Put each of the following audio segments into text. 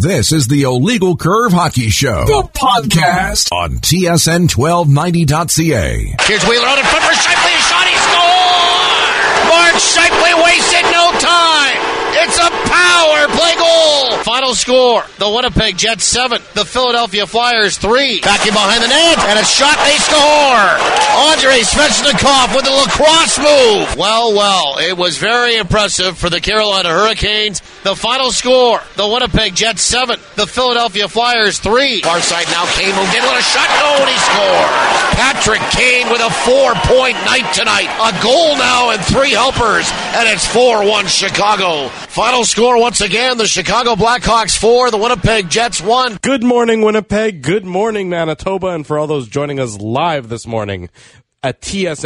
This is the Illegal Curve Hockey Show, the podcast on TSN1290.ca. Here's Wheeler out in front for Shipley. A shot, he scored! Mark Shipley wasted no time. It's a power play goal. Final score, the Winnipeg Jets 7, the Philadelphia Flyers 3. Back in behind the net, and a shot, they score. Andrei Svechnikov with the lacrosse move. Well, it was very impressive for the Carolina Hurricanes. The final score, the Winnipeg Jets 7, the Philadelphia Flyers 3. Far side now, Kane moved in with a shot, and he scores. Patrick Kane with a 4-point night tonight. A goal now and 3 helpers, and it's 4-1 Chicago. Final score once again, the Chicago Blackhawks 4, the Winnipeg Jets 1. Good morning, Winnipeg. Good morning, Manitoba. And for all those joining us live this morning at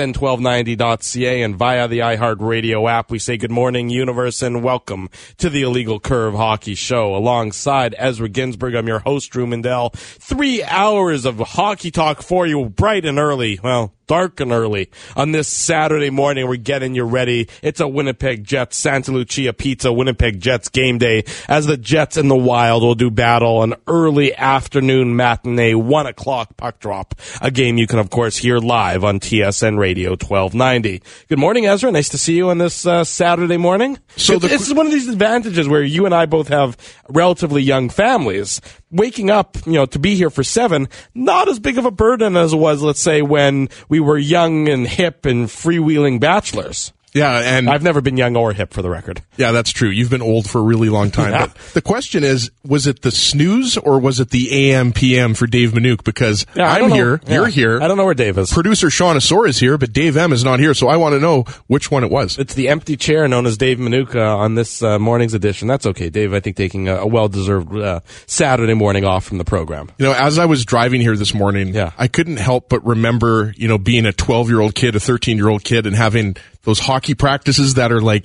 TSN1290.ca and via the iHeartRadio app, we say good morning, universe, and welcome to the Illegal Curve Hockey Show. Alongside Ezra Ginsburg, I'm your host, Drew Mindell. 3 hours of hockey talk for you, bright and early. Well, dark and early on this Saturday morning. We're getting you ready. It's a Winnipeg Jets Santa Lucia Pizza Winnipeg Jets game day as the Jets and the Wild will do battle an early afternoon matinee 1 o'clock puck drop. A game you can of course hear live on TSN Radio 1290. Good morning, Ezra. Nice to see you on this Saturday morning. So this is one of these advantages where you and I both have relatively young families. Waking up, to be here for 7, not as big of a burden as it was, let's say, when we were young and hip and freewheeling bachelors. Yeah, and I've never been young or hip, for the record. Yeah, that's true. You've been old for a really long time. Yeah. But the question is, was it the snooze or was it the AM PM for Dave Minuk? Because I'm here, you're here. I don't know where Dave is. Producer Sean Asor is here, but Dave M is not here, so I want to know which one it was. It's the empty chair known as Dave Minuk on this morning's edition. That's okay, Dave. I think taking a well-deserved Saturday morning off from the program. As I was driving here this morning, I couldn't help but remember, being a 12-year-old kid, a 13-year-old kid, and having those hockey practices that are like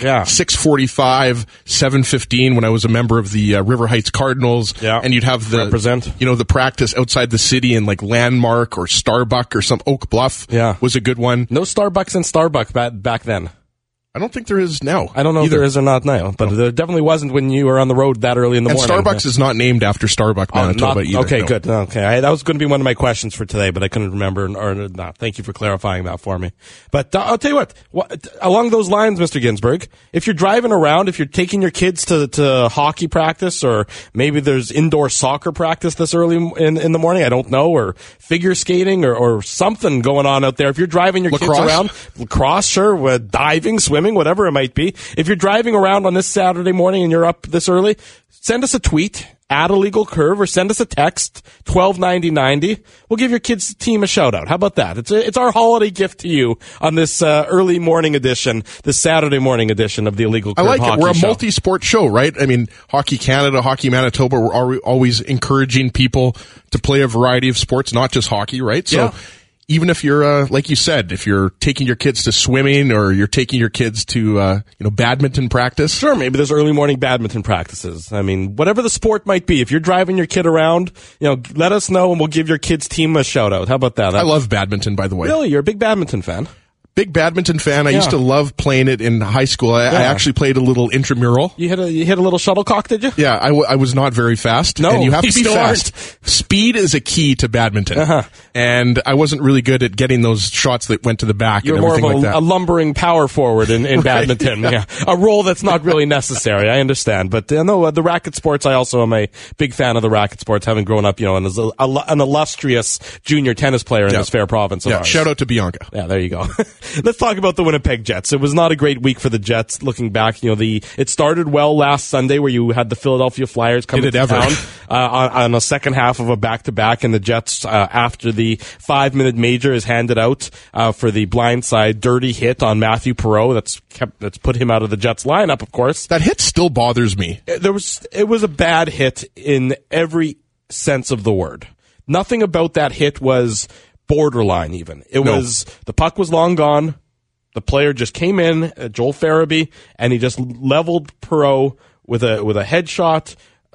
6:45, 7:15 when I was a member of the River Heights Cardinals. Yeah. And you'd have the the practice outside the city in like Landmark or Starbuck or some Oak Bluff was a good one. No Starbucks in Starbuck back then. I don't think there is now. I don't know if there is or not now, but there definitely wasn't when you were on the road that early in the morning. And Starbucks is not named after Starbuck, Manitoba either. Okay, good. Okay, that was going to be one of my questions for today, but I couldn't remember or not. Thank you for clarifying that for me. But I'll tell you what, along those lines, Mr. Ginsburg, if you're driving around, if you're taking your kids to hockey practice, or maybe there's indoor soccer practice this early in the morning, I don't know, or figure skating or something going on out there. If you're driving your kids around, lacrosse, sure, diving, swimming, whatever it might be. If you're driving around on this Saturday morning and you're up this early, send us a tweet at Illegal Curve or send us a text 129090. We'll give your kids' team a shout out. How about that? It's our holiday gift to you on this early morning edition, this Saturday morning edition of the Illegal Curve Hockey Show. I like it. We're a multi-sport show, right? I mean, Hockey Canada, Hockey Manitoba, we're always encouraging people to play a variety of sports, not just hockey, right? So even if you're, like you said, if you're taking your kids to swimming or you're taking your kids to, badminton practice. Sure, maybe there's early morning badminton practices. I mean, whatever the sport might be, if you're driving your kid around, let us know and we'll give your kids' team a shout out. How about that? I love badminton, by the way. Really? You're a big badminton fan? Big badminton fan. I used to love playing it in high school. I actually played a little intramural. You hit a little shuttlecock, did you? Yeah, I was not very fast. No, and you have to be fast. Aren't. Speed is a key to badminton. And I wasn't really good at getting those shots that went to the back. You're and everything more of like that. a lumbering power forward in badminton. Yeah, a role that's not really necessary. I understand, but the racket sports. I also am a big fan of the racket sports, having grown up, as an illustrious junior tennis player in this fair province of ours. Shout out to Bianca. Yeah, there you go. Let's talk about the Winnipeg Jets. It was not a great week for the Jets. Looking back, it started well last Sunday where you had the Philadelphia Flyers come to town on a second half of a back-to-back, and the Jets, after the 5-minute major is handed out for the blindside dirty hit on Matthew Perreault, that's put him out of the Jets lineup, of course. That hit still bothers me. It was a bad hit in every sense of the word. Nothing about that hit was borderline even. Was the puck was long gone. The player just came in, Joel Farabee, and he just leveled Perreault with a headshot.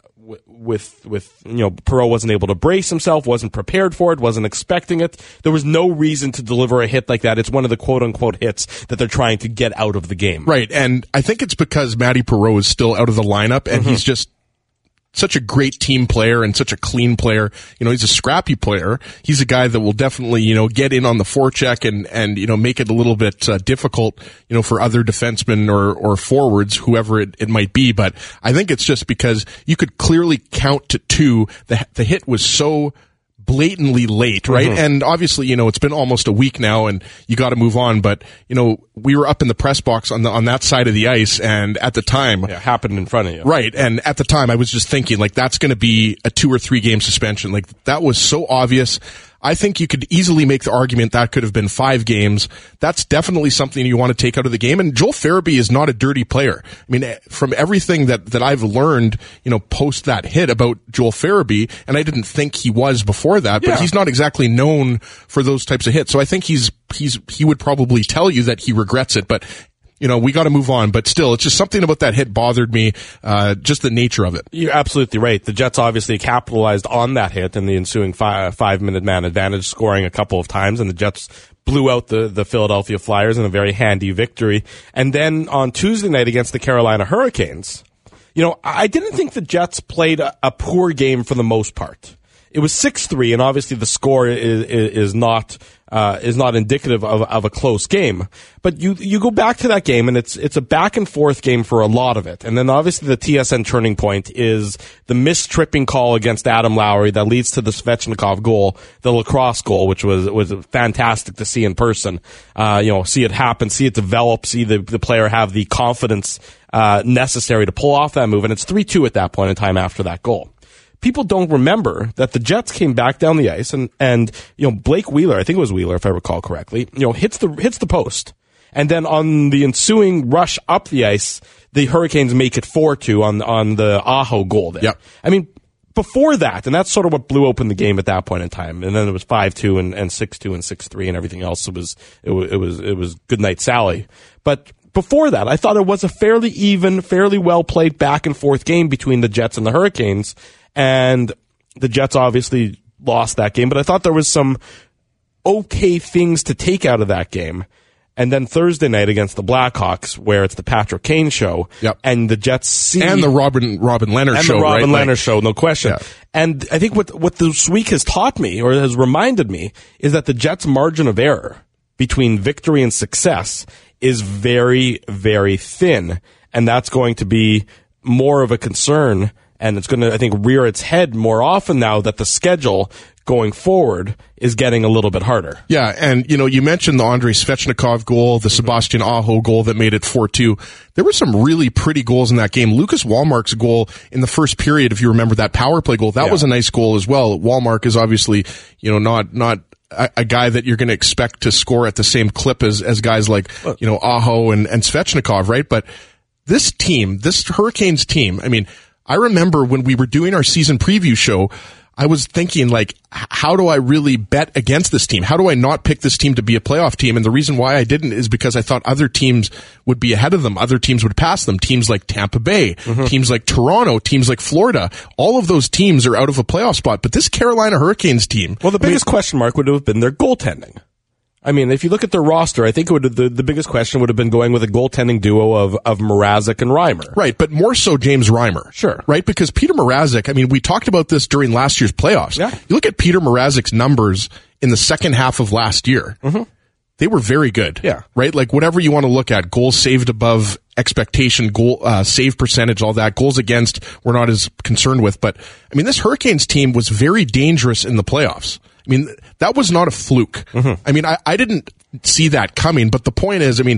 Perreault wasn't able to brace himself, wasn't prepared for it, wasn't expecting it. There was no reason to deliver a hit like that. It's one of the quote-unquote hits that they're trying to get out of the game. Right, and I think it's because Matty Perreault is still out of the lineup, and he's just such a great team player and such a clean player. You know, he's a scrappy player. He's a guy that will definitely, you know, get in on the forecheck and you know, make it a little bit difficult, you know, for other defensemen or forwards, whoever it might be. But I think it's just because you could clearly count to two. The hit was so blatantly late, right? Mm-hmm. And obviously, you know, it's been almost a week now and you got to move on. But, you know, we were up in the press box on that side of the ice, and at the time, it happened in front of you. Right. And at the time I was just thinking, like, that's going to be a 2 or 3 game suspension. Like, that was so obvious. I think you could easily make the argument that could have been 5 games. That's definitely something you want to take out of the game. And Joel Farabee is not a dirty player. I mean, from everything that I've learned, you know, post that hit about Joel Farabee, and I didn't think he was before that, but he's not exactly known for those types of hits. So I think he would probably tell you that he regrets it, but you know, we got to move on, but still, it's just something about that hit bothered me, just the nature of it. You're absolutely right. The Jets obviously capitalized on that hit in the ensuing 5-minute man advantage, scoring a couple of times, and the Jets blew out the Philadelphia Flyers in a very handy victory. And then on Tuesday night against the Carolina Hurricanes, you know, I didn't think the Jets played a poor game for the most part. It was 6-3, and obviously the score is not indicative of a close game. But you go back to that game, and it's a back and forth game for a lot of it. And then obviously the TSN turning point is the missed tripping call against Adam Lowry that leads to the Svechnikov goal, the lacrosse goal, which was fantastic to see in person. You know, see it happen, see it develop, see the player have the confidence necessary to pull off that move. And it's 3-2 at that point in time after that goal. People don't remember that the Jets came back down the ice and you know, Blake Wheeler, I think it was Wheeler if I recall correctly, you know, hits the post. And then on the ensuing rush up the ice, the Hurricanes make it 4-2 on the Aho goal there. Yep. I mean, before that, and that's sort of what blew open the game at that point in time. And then it was 5-2 and 6-2 and 6-3 and everything else. It was good night Sally. But before that, I thought it was a fairly even, fairly well played back and forth game between the Jets and the Hurricanes. And the Jets obviously lost that game, but I thought there was some okay things to take out of that game. And then Thursday night against the Blackhawks, where it's the Patrick Kane show, and the Jets see... And the Robin Leonard show, right? And the Robin Leonard show, no question. Yeah. And I think what this week has taught me, or has reminded me, is that the Jets' margin of error between victory and success is very, very thin. And that's going to be more of a concern. And it's going to, I think, rear its head more often now that the schedule going forward is getting a little bit harder. Yeah, and, you know, you mentioned the Andrei Svechnikov goal, the Sebastian Aho goal that made it 4-2. There were some really pretty goals in that game. Lucas Wallmark's goal in the first period, if you remember that power play goal, that was a nice goal as well. Wallmark is obviously, you know, not a guy that you're going to expect to score at the same clip as guys like, you know, Aho and Svechnikov, right? But this team, this Hurricanes team, I mean, I remember when we were doing our season preview show, I was thinking, like, how do I really bet against this team? How do I not pick this team to be a playoff team? And the reason why I didn't is because I thought other teams would be ahead of them. Other teams would pass them. Teams like Tampa Bay, teams like Toronto, teams like Florida. All of those teams are out of a playoff spot. But this Carolina Hurricanes team... Well, the biggest question mark would have been their goaltending. I mean, if you look at their roster, I think the biggest question would have been going with a goaltending duo of Mrazek and Reimer. Right, but more so James Reimer. Sure. Right, because Peter Mrazek, I mean, we talked about this during last year's playoffs. Yeah. You look at Peter Mrazek's numbers in the second half of last year. They were very good. Yeah. Right? Like, whatever you want to look at, goals saved above expectation, goal save percentage, all that. Goals against, we're not as concerned with. But, I mean, this Hurricanes team was very dangerous in the playoffs. I mean, that was not a fluke. I mean, I didn't see that coming, but the point is, I mean,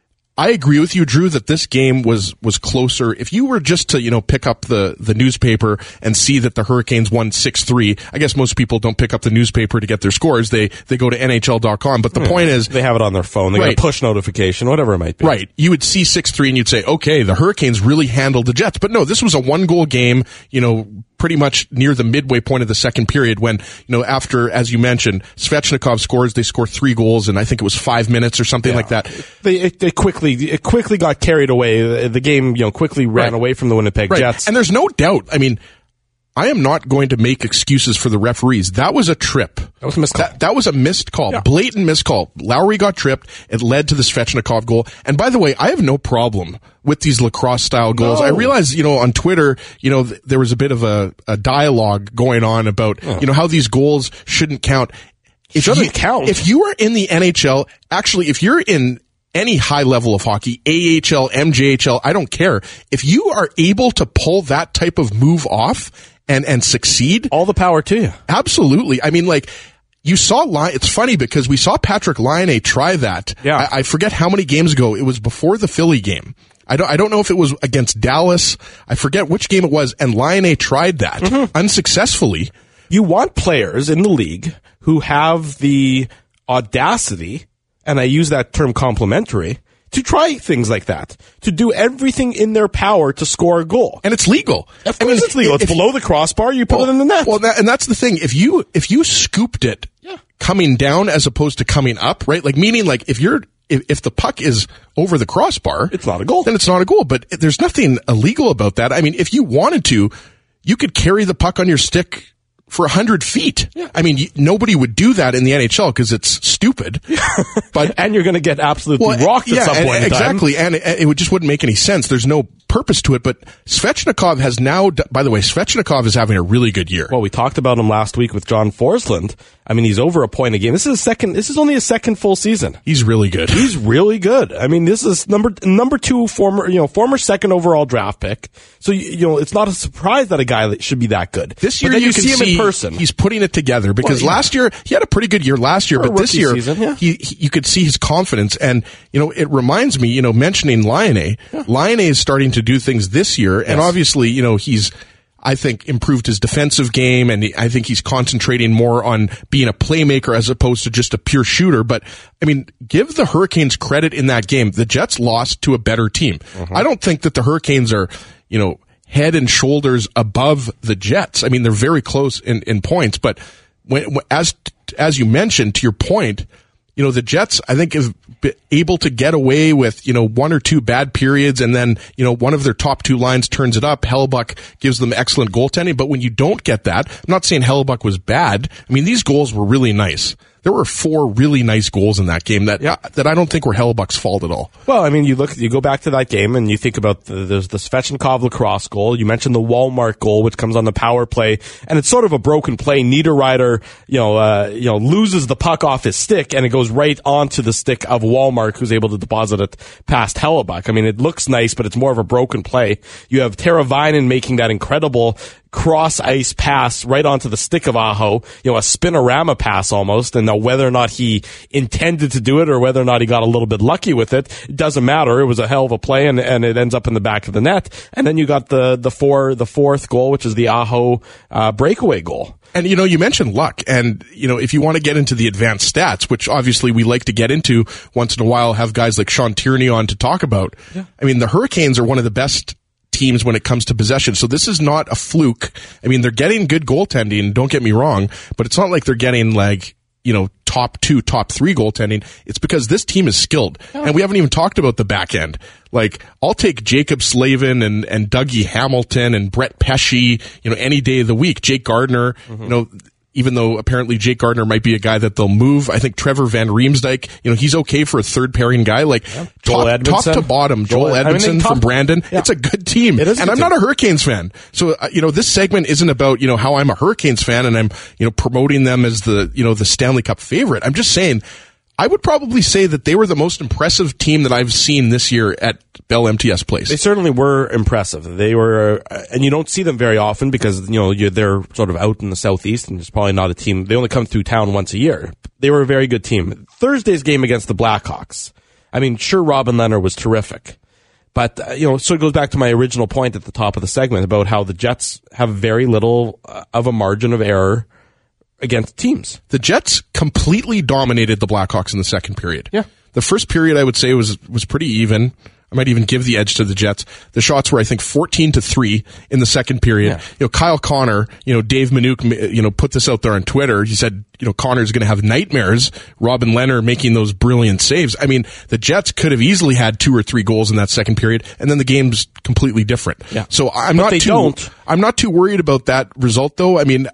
I agree with you, Drew, that this game was closer. If you were just to, you know, pick up the newspaper and see that the Hurricanes won 6-3, I guess most people don't pick up the newspaper to get their scores. They go to NHL.com. But the point is, they have it on their phone. They get a push notification, whatever it might be. Right. You would see 6-3 and you'd say, okay, the Hurricanes really handled the Jets. But no, this was a 1-goal game, you know, pretty much near the midway point of the second period when, you know, after, as you mentioned, Svechnikov scores, they score 3 goals in, I think it was 5 minutes or something like that. It quickly got carried away. The game, you know, quickly ran away from the Winnipeg Jets. And there's no doubt, I mean, I am not going to make excuses for the referees. That was a trip. That was a missed call. That was a missed call. Yeah. Blatant missed call. Lowry got tripped. It led to the Svechnikov goal. And by the way, I have no problem with these lacrosse-style goals. No. I realize, on Twitter, there was a bit of a dialogue going on about, how these goals shouldn't count. If you are in the NHL, actually, if you're in any high level of hockey, AHL, MJHL, I don't care. If you are able to pull that type of move off and succeed, all the power to you. Absolutely. I mean, you saw it's funny because we saw Patrick Laine try that. Yeah. I forget how many games ago. It was before the Philly game. I don't know if it was against Dallas. I forget which game it was, and Laine tried that unsuccessfully. You want players in the league who have the audacity, and I use that term complimentary, to try things like that, to do everything in their power to score a goal. And it's legal. Of course it's legal. It's below the crossbar, you put it in the net. Well, and that's the thing. If you scooped it coming down as opposed to coming up, right? Meaning if the puck is over the crossbar, it's not a goal. Then it's not a goal. But there's nothing illegal about that. I mean, if you wanted to, you could carry the puck on your stick for 100 feet. Yeah. I mean, nobody would do that in the NHL because it's stupid. But and you're going to get absolutely rocked at some point in time. Exactly, and it just wouldn't make any sense. There's no purpose to it. But Svechnikov has now, by the way, Svechnikov is having a really good year. Well, we talked about him last week with John Forsland. I mean, he's over a point a game. This is only his second full season. He's really good. He's really good. I mean, this is number 2 former second overall draft pick. So, it's not a surprise that a guy should be that good. This year you can see him in person. He's putting it together because last year he had a pretty good year last year, but this year you could see his confidence. And, it reminds me, mentioning Laine. Laine is starting to do things this year. And obviously, he's, I think, improved his defensive game, and I think he's concentrating more on being a playmaker as opposed to just a pure shooter. But, I mean, give the Hurricanes credit in that game. The Jets lost to a better team. I don't think that the Hurricanes are, head and shoulders above the Jets. I mean, they're very close in points, but as you mentioned, to your point, the Jets, I think, have been able to get away with, 1 or 2 bad periods, and then, one of their top 2 lines turns it up. Hellebuyck gives them excellent goaltending, but when you don't get that, I'm not saying Hellebuyck was bad. I mean, these goals were really nice. There were 4 really nice goals in that game that I don't think were Hellebuck's fault at all. Well, I mean, you go back to that game and you think about there's the Svechnikov lacrosse goal. You mentioned the Walmart goal, which comes on the power play, and it's sort of a broken play. Niederreiter, loses the puck off his stick, and it goes right onto the stick of Walmart, who's able to deposit it past Hellebuyck. I mean, it looks nice, but it's more of a broken play. You have Teravainen making that incredible cross ice pass right onto the stick of Aho, a spinorama pass almost. And now whether or not he intended to do it or whether or not he got a little bit lucky with it, it doesn't matter. It was a hell of a play, and it ends up in the back of the net. And then you got the fourth goal, which is the Aho breakaway goal. And, you mentioned luck. And, if you want to get into the advanced stats, which obviously we like to get into once in a while, have guys like Sean Tierney on to talk about. Yeah. I mean, the Hurricanes are one of the best teams when it comes to possession. So this is not a fluke. I mean, they're getting good goaltending, don't get me wrong, but it's not like they're getting top 2, top 3 goaltending. It's because this team is skilled. And we haven't even talked about the back end. I'll take Jacob Slavin and Dougie Hamilton and Brett Pesce, any day of the week. Jake Gardner, even though apparently Jake Gardner might be a guy that they'll move. I think Trevor Van Riemsdyk, he's okay for a third pairing guy. Top to bottom, Joel Edmondson from Brandon. Yeah. It's a good team. It is and I'm not a Hurricanes fan. So, this segment isn't about, how I'm a Hurricanes fan and I'm, promoting them as the Stanley Cup favorite. I'm just saying, I would probably say that they were the most impressive team that I've seen this year at Bell MTS Place. They certainly were impressive. They were, and you don't see them very often because, they're sort of out in the Southeast and it's probably not a team. They only come through town once a year. They were a very good team. Thursday's game against the Blackhawks. I mean, sure, Robin Lehner was terrific. But, so it goes back to my original point at the top of the segment about how the Jets have very little of a margin of error against teams. The Jets completely dominated the Blackhawks in the second period. Yeah. The first period, I would say, was pretty even. I might even give the edge to the Jets. The shots were, I think, 14-3 in the second period. Yeah. Kyle Connor, Dave Minuk, put this out there on Twitter. He said, Connor's going to have nightmares. Robin Lehner making those brilliant saves. I mean, the Jets could have easily had 2 or 3 goals in that second period, and then the game's completely different. Yeah. So I'm not too worried about that result, though. I mean,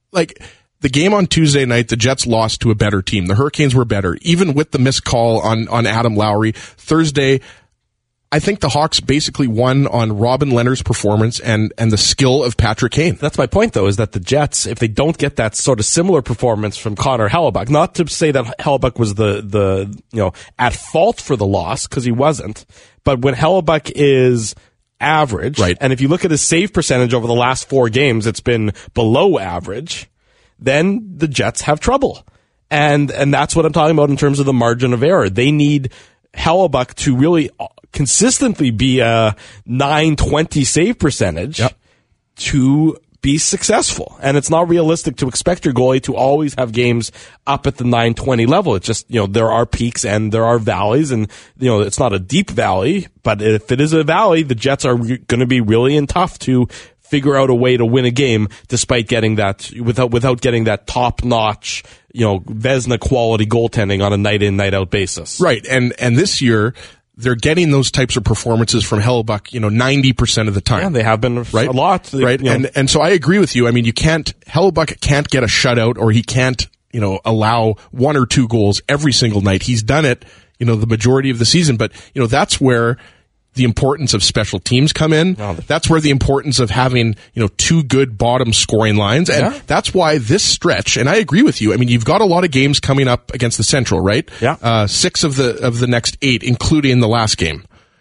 the game on Tuesday night, the Jets lost to a better team. The Hurricanes were better, even with the missed call on Adam Lowry. Thursday, I think the Hawks basically won on Robin Lehner's performance and the skill of Patrick Kane. That's my point, though, is that the Jets, if they don't get that sort of similar performance from Connor Hellebuyck, not to say that Hellebuyck was the at fault for the loss, because he wasn't, but when Hellebuyck is average, right, and if you look at his save percentage over the last 4 games, it's been below average, then the Jets have trouble. And that's what I'm talking about in terms of the margin of error. They need Hellebuyck to really consistently be a 920 save percentage to be successful. And it's not realistic to expect your goalie to always have games up at the 920 level. It's just, there are peaks and there are valleys, and, it's not a deep valley, but if it is a valley, the Jets are going to be really tough to figure out a way to win a game despite getting that, without getting that top-notch, Vezina quality goaltending on a night-in, night-out basis. Right. And this year, they're getting those types of performances from Hellebuyck, 90% of the time. Yeah, they have been a lot. Right. And so I agree with you. I mean, Hellebuyck can't get a shutout, or he can't, allow 1 or 2 goals every single night. He's done it, the majority of the season, but, that's where the importance of special teams come in. That's where the importance of having, 2 good bottom scoring lines. And that's why this stretch, and I agree with you. I mean, you've got a lot of games coming up against the Central, right? Yeah. 6 of the next 8, including the last game.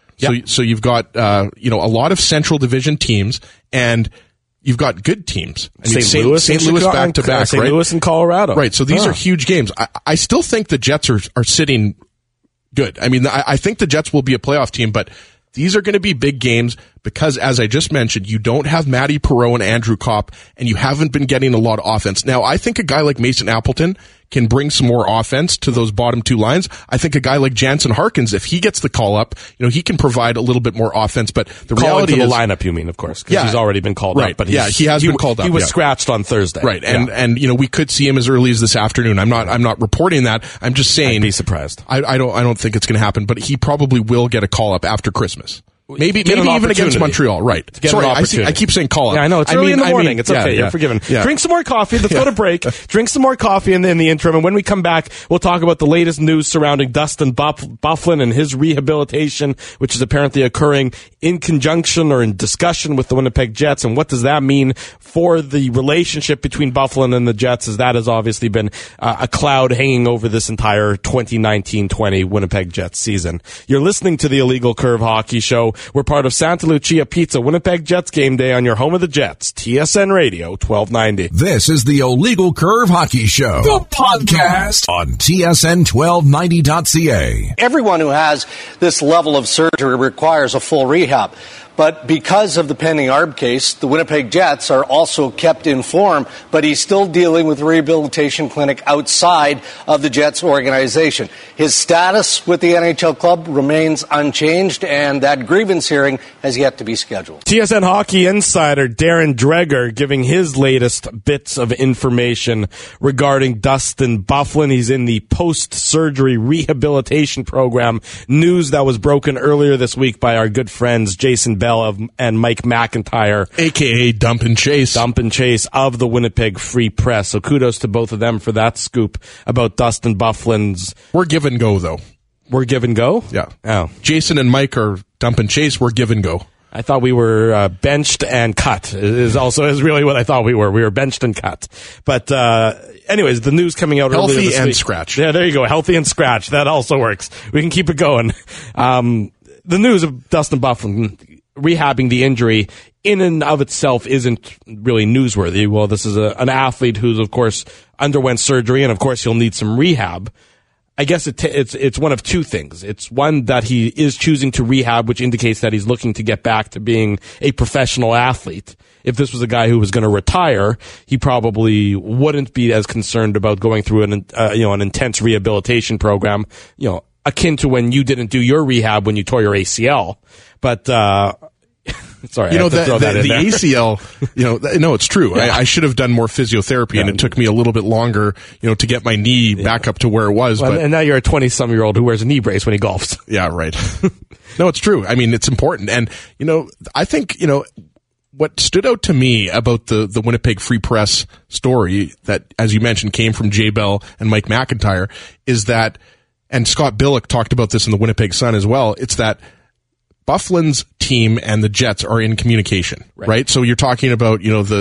So you've got, a lot of Central Division teams, and you've got good teams. I mean, St. Louis back to back, St. Louis and Colorado. Right. So these are huge games. I still think the Jets are sitting good. I mean, I think the Jets will be a playoff team, but these are going to be big games because, as I just mentioned, you don't have Matty Perreault and Andrew Kopp, and you haven't been getting a lot of offense. Now, I think a guy like Mason Appleton can bring some more offense to those bottom 2 lines. I think a guy like Jansen Harkins, if he gets the call up, he can provide a little bit more offense. But the reality is, the lineup, you mean, of course, because he's already been called up. But he has been called up. He was scratched on Thursday, right? And we could see him as early as this afternoon. I'm not reporting that. I'm just saying. I'd be surprised. I don't think it's going to happen, but he probably will get a call up after Christmas. Maybe even against Montreal, right? Sorry, I keep saying call up. Yeah, I know. It's early in the morning. It's okay. You're forgiven. Yeah. Drink some more coffee. Let's go to break. Drink some more coffee in the interim. And when we come back, we'll talk about the latest news surrounding Dustin Byfuglien and his rehabilitation, which is apparently occurring in conjunction or in discussion with the Winnipeg Jets. And what does that mean for the relationship between Byfuglien and the Jets, as that has obviously been a cloud hanging over this entire 2019-20 Winnipeg Jets season. You're listening to the Illegal Curve Hockey Show. We're part of Santa Lucia Pizza, Winnipeg Jets Game Day on your home of the Jets, TSN Radio 1290. This is the Illegal Curve Hockey Show, the podcast on TSN1290.ca. Everyone who has this level of surgery requires a full rehab. But because of the pending ARB case, the Winnipeg Jets are also kept informed, but he's still dealing with a rehabilitation clinic outside of the Jets organization. His status with the NHL club remains unchanged, and that grievance hearing has yet to be scheduled. TSN Hockey insider Darren Dreger giving his latest bits of information regarding Dustin Byfuglien. He's in the post-surgery rehabilitation program. News that was broken earlier this week by our good friends Jason Bell and Mike McIntyre, a.k.a. Dump and Chase of the Winnipeg Free Press. So kudos to both of them for that scoop about Dustin Byfuglien's. We're give and go, though. We're give and go? Yeah. Oh. Jason and Mike are Dump and Chase. We're give and go. I thought we were benched and cut is really what I thought we were. We were benched and cut. But anyways, the news coming out earlier this week. Healthy and scratch. Yeah, there you go. Healthy and scratch. That also works. We can keep it going. The news of Dustin Byfuglien rehabbing the injury in and of itself isn't really newsworthy. Well, this is an athlete who's, of course, underwent surgery, and of course he'll need some rehab. I guess it's one of two things. It's one that he is choosing to rehab, which indicates that he's looking to get back to being a professional athlete. If this was a guy who was going to retire, he probably wouldn't be as concerned about going through an intense rehabilitation program. akin to when you didn't do your rehab when you tore your ACL. But sorry, the there. ACL. No, it's true. Yeah. I should have done more physiotherapy, and it took me a little bit longer, to get my knee back up to where it was. Well, and now you're a 20-some-year-old who wears a knee brace when he golfs. Yeah, right. No, it's true. I mean, it's important, and I think what stood out to me about the Winnipeg Free Press story that, as you mentioned, came from Jay Bell and Mike McIntyre is that, and Scott Billick talked about this in the Winnipeg Sun as well, it's that Byfuglien's team and the Jets are in communication, right? So you're talking about,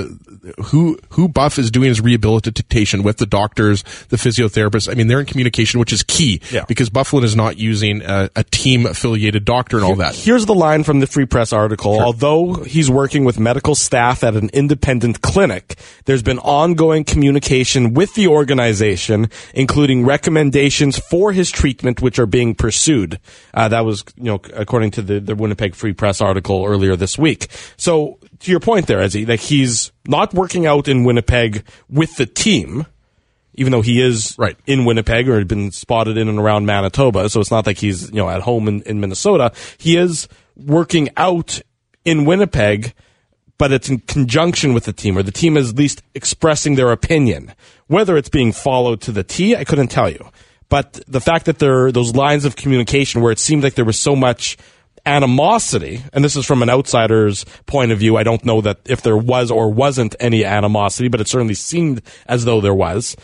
who Buff is doing his rehabilitation with, the doctors, the physiotherapists. I mean, they're in communication, which is key because Byfuglien is not using a team affiliated doctor and all that. Here's the line from the Free Press article. Sure. Although he's working with medical staff at an independent clinic, there's been ongoing communication with the organization, including recommendations for his treatment, which are being pursued. That was, according to the Winnipeg Free Press article earlier this week. So, to your point there, Ezzy, that he's not working out in Winnipeg with the team, even though he is in Winnipeg or had been spotted in and around Manitoba. So it's not like he's, at home in Minnesota. He is working out in Winnipeg, but it's in conjunction with the team, or the team is at least expressing their opinion. Whether it's being followed to the T, I couldn't tell you. But the fact that there are those lines of communication where it seemed like there was so much animosity, and this is from an outsider's point of view. I don't know that if there was or wasn't any animosity, but it certainly seemed as though there was.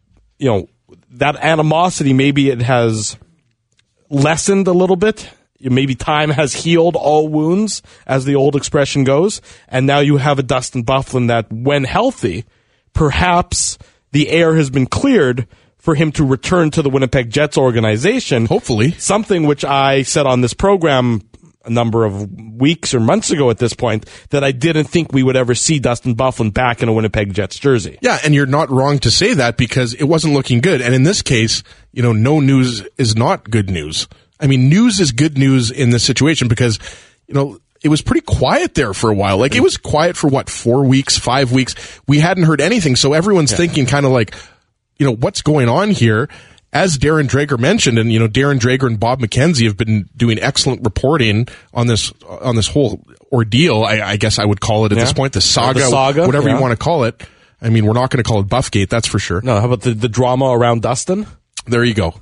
That animosity, maybe it has lessened a little bit. Maybe time has healed all wounds, as the old expression goes. And now you have a Dustin Byfuglien that, when healthy, perhaps the air has been cleared for him to return to the Winnipeg Jets organization. Hopefully. Something which I said on this program a number of weeks or months ago at this point, that I didn't think we would ever see Dustin Byfuglien back in a Winnipeg Jets jersey. Yeah, and you're not wrong to say that, because it wasn't looking good. And in this case, no news is not good news. I mean, news is good news in this situation because, it was pretty quiet there for a while. Like, it was quiet for 4 weeks, 5 weeks. We hadn't heard anything. So everyone's thinking kind of like, what's going on here? As Darren Drager mentioned, and Darren Drager and Bob McKenzie have been doing excellent reporting on this whole ordeal. I guess I would call it at this point, the saga, whatever you want to call it. I mean, we're not going to call it Buffgate, that's for sure. No, how about the drama around Dustin? There you go.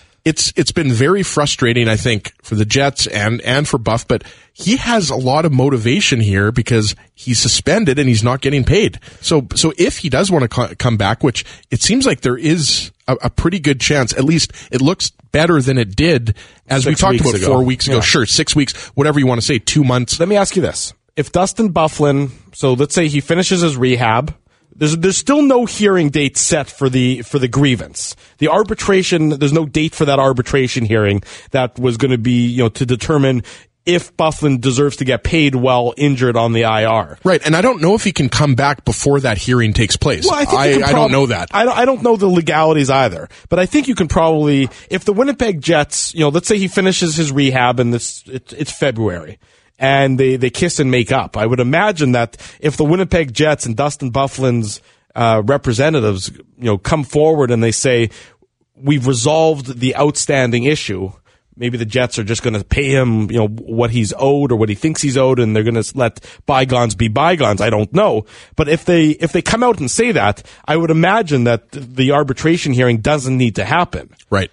It's been very frustrating, I think, for the Jets and for Buff, but he has a lot of motivation here because he's suspended and he's not getting paid. So if he does want to come back, which it seems like there is a pretty good chance, at least it looks better than it did as we talked about 4 weeks ago. Yeah. Sure, 6 weeks, whatever you want to say, 2 months. Let me ask you this. If Dustin Byfuglien, so let's say he finishes his rehab, there's still no hearing date set for the grievance. The arbitration, there's no date for that arbitration hearing that was going to be, to determine if Byfuglien deserves to get paid while injured on the IR. Right, and I don't know if he can come back before that hearing takes place. Well, I don't know that. I don't know the legalities either. But I think you can probably, if the Winnipeg Jets, let's say he finishes his rehab and it's February, and they kiss and make up. I would imagine that if the Winnipeg Jets and Dustin Byfuglien's representatives, come forward and they say, we've resolved the outstanding issue, maybe the Jets are just going to pay him, what he's owed or what he thinks he's owed, and they're going to let bygones be bygones. I don't know. But if they come out and say that, I would imagine that the arbitration hearing doesn't need to happen. Right.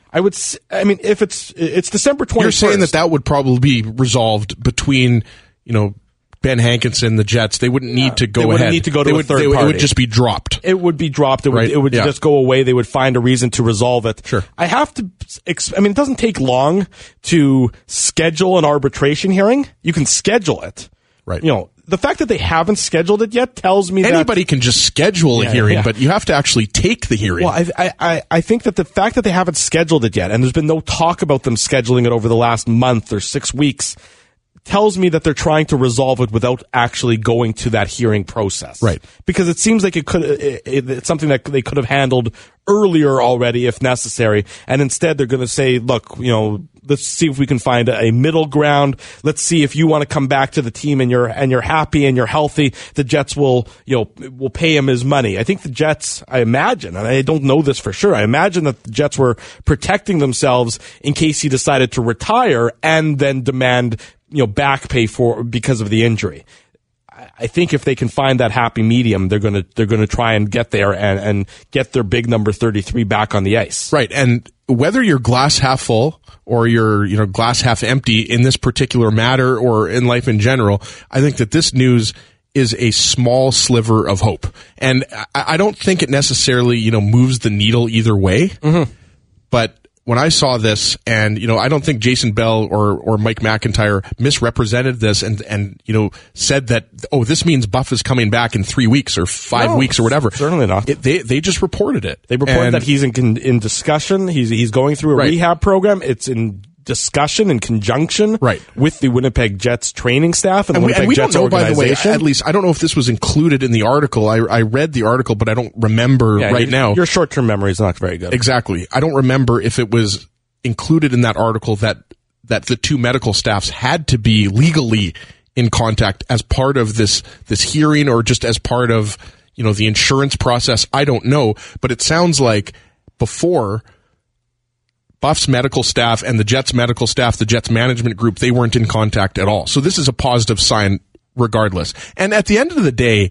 If it's December 21st. You're saying that would probably be resolved between, Ben Hankinson, the Jets. They wouldn't need to go ahead. They wouldn't need to go to a third party. It would just be dropped. It would be dropped. It would just go away. They would find a reason to resolve it. Sure. I have to, it doesn't take long to schedule an arbitration hearing. You can schedule it. Right. The fact that they haven't scheduled it yet tells me anybody can just schedule a hearing, but you have to actually take the hearing. Well, I think that the fact that they haven't scheduled it yet, and there's been no talk about them scheduling it over the last month or 6 weeks, tells me that they're trying to resolve it without actually going to that hearing process. Right. Because it seems like it's something that they could have handled earlier already if necessary. And instead they're going to say, look, let's see if we can find a middle ground. Let's see if you want to come back to the team and you're happy and you're healthy. The Jets will pay him his money. I think the Jets, I imagine, and I don't know this for sure, I imagine that the Jets were protecting themselves in case he decided to retire and then demand back pay because of the injury. I think if they can find that happy medium, they're going to try and get there and get their big number 33 back on the ice. Right. And whether you're glass half full or you're, glass half empty in this particular matter or in life in general, I think that this news is a small sliver of hope. And I don't think it necessarily, moves the needle either way. Mm-hmm. But when I saw this, and I don't think Jason Bell or Mike McIntyre misrepresented this and said that, this means Buff is coming back in 3 weeks or 5 weeks or whatever. Certainly not. They just reported it. They reported that he's in discussion. He's going through a rehab program. It's in discussion in conjunction with the Winnipeg Jets training staff and the Winnipeg we Jets don't know, organization. By the way, at least I don't know if this was included in the article. I read the article, but I don't remember now. Your short-term memory is not very good. Exactly. I don't remember if it was included in that article that the two medical staffs had to be legally in contact as part of this hearing or just as part of the insurance process. I don't know, but it sounds like before Buff's medical staff and the Jets medical staff, the Jets management group, they weren't in contact at all. So this is a positive sign regardless. And at the end of the day,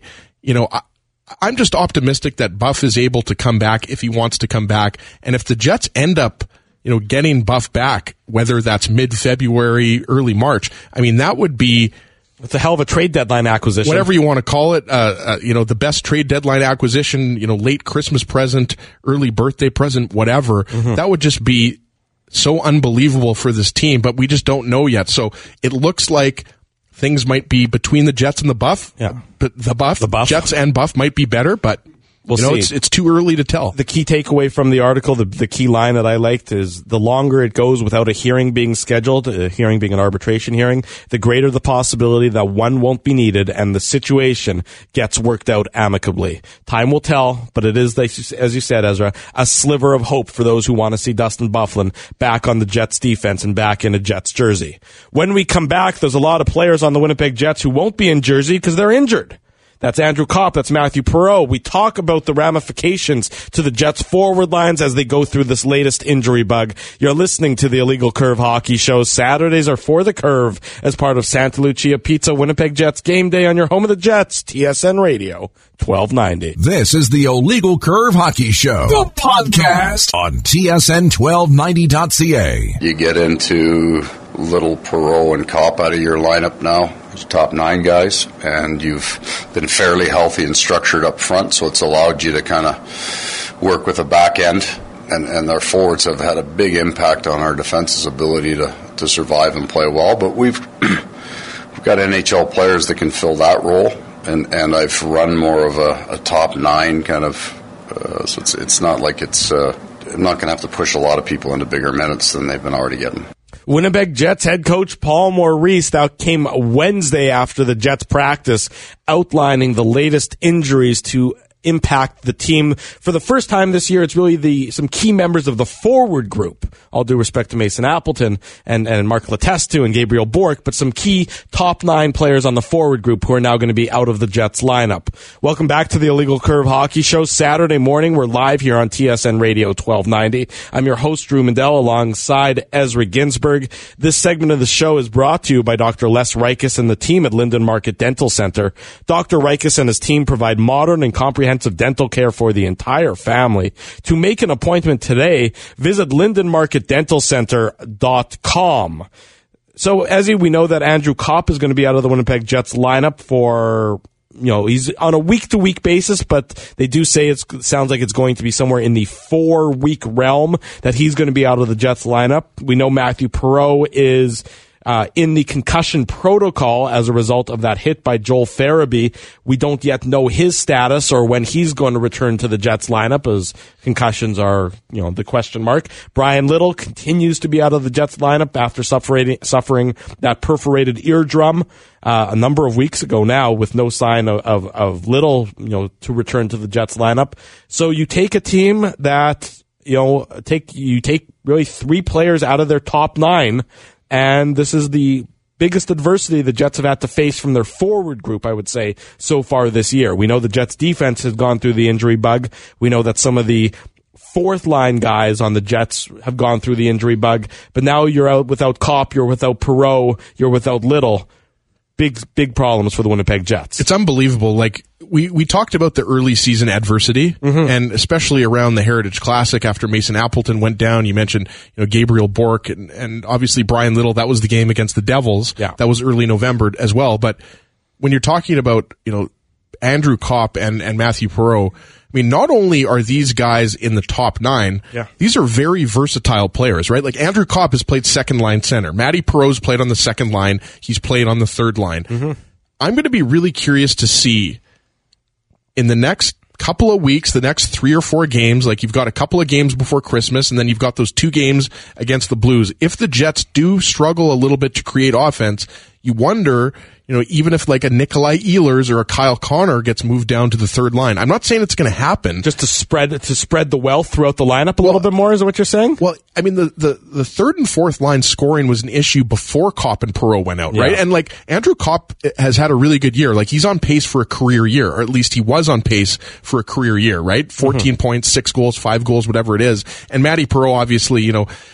I'm just optimistic that Buff is able to come back if he wants to come back. And if the Jets end up, getting Buff back, whether that's mid-February, early March, that would be... It's a hell of a trade deadline acquisition. Whatever you want to call it, the best trade deadline acquisition, late Christmas present, early birthday present, whatever. Mm-hmm. That would just be so unbelievable for this team, but we just don't know yet. So it looks like things might be between the Jets and the Buff. Yeah. But the Buff, Jets and Buff might be better, but we'll see. It's too early to tell. The key takeaway from the article, the key line that I liked is the longer it goes without a hearing being scheduled, a hearing being an arbitration hearing, the greater the possibility that one won't be needed and the situation gets worked out amicably. Time will tell, but it is, as you said, Ezra, a sliver of hope for those who want to see Dustin Byfuglien back on the Jets defense and back in a Jets jersey. When we come back, there's a lot of players on the Winnipeg Jets who won't be in jersey because they're injured. That's Andrew Kopp. That's Matthew Perreault. We talk about the ramifications to the Jets forward lines as they go through this latest injury bug. You're listening to the Illegal Curve Hockey Show. Saturdays are for the Curve as part of Santa Lucia Pizza Winnipeg Jets Game Day on your home of the Jets, TSN Radio 1290. This is the Illegal Curve Hockey Show, the podcast on TSN1290.ca. You get into little Perreault and Kopp out of your lineup now. Top 9 guys, and you've been fairly healthy and structured up front, so it's allowed you to kind of work with the back end, and our forwards have had a big impact on our defense's ability to survive and play well, but we've got NHL players that can fill that role, and I've run more of a top 9 kind of, so it's not like I'm not going to have to push a lot of people into bigger minutes than they've been already getting. Winnipeg Jets head coach Paul Maurice now came Wednesday after the Jets practice outlining the latest injuries to impact the team. For the first time this year, it's really some key members of the forward group. All due respect to Mason Appleton and Mark Letestu and Gabriel Bourque, but some key top 9 players on the forward group who are now going to be out of the Jets lineup. Welcome back to the Illegal Curve Hockey Show. Saturday morning, we're live here on TSN Radio 1290. I'm your host, Drew Mandel, alongside Ezra Ginsburg. This segment of the show is brought to you by Dr. Les Reiches and the team at Linden Market Dental Center. Dr. Reiches and his team provide modern and comprehensive dental care for the entire family. To make an appointment today, visit lindenmarketdentalcenter.com. So, Ezzy, we know that Andrew Kopp is going to be out of the Winnipeg Jets lineup for, he's on a week-to-week basis, but they do say it sounds like it's going to be somewhere in the 4-week realm that he's going to be out of the Jets lineup. We know Matthew Perreault is in the concussion protocol as a result of that hit by Joel Farabee. We don't yet know his status or when he's going to return to the Jets lineup, as concussions are, the question mark. Brian Little continues to be out of the Jets lineup after suffering that perforated eardrum a number of weeks ago now, with no sign of Little, to return to the Jets lineup. So you take a team that you take really 3 players out of their top 9, and this is the biggest adversity the Jets have had to face from their forward group, I would say, so far this year. We know the Jets defense has gone through the injury bug. We know that some of the fourth line guys on the Jets have gone through the injury bug, but now you're out without Kopp, you're without Perreault, you're without Little. Big problems for the Winnipeg Jets. It's unbelievable. Like, we talked about the early season adversity, and especially around the Heritage Classic after Mason Appleton went down. You mentioned, Gabriel Bourque and obviously Brian Little. That was the game against the Devils. Yeah. That was early November as well. But when you're talking about, Andrew Kopp and Matthew Perreault, I mean, not only are these guys in the top 9, these are very versatile players, right? Like, Andrew Kopp has played second line center. Matty Perreault's played on the second line. He's played on the third line. I'm going to be really curious to see in the next couple of weeks, the next 3 or 4 games, like, you've got a couple of games before Christmas, and then you've got those 2 games against the Blues. If the Jets do struggle a little bit to create offense, you wonder, even if like a Nikolai Ehlers or a Kyle Connor gets moved down to the third line. I'm not saying it's going to happen. Just to spread the wealth throughout the lineup a little bit more, is that what you're saying? Well, I mean, the third and fourth line scoring was an issue before Kopp and Perreault went out, right? And like, Andrew Kopp has had a really good year. Like, he's on pace for a career year, or at least he was on pace for a career year, right? 14 points, 6 goals, 5 goals, whatever it is. And Matty Perreault obviously,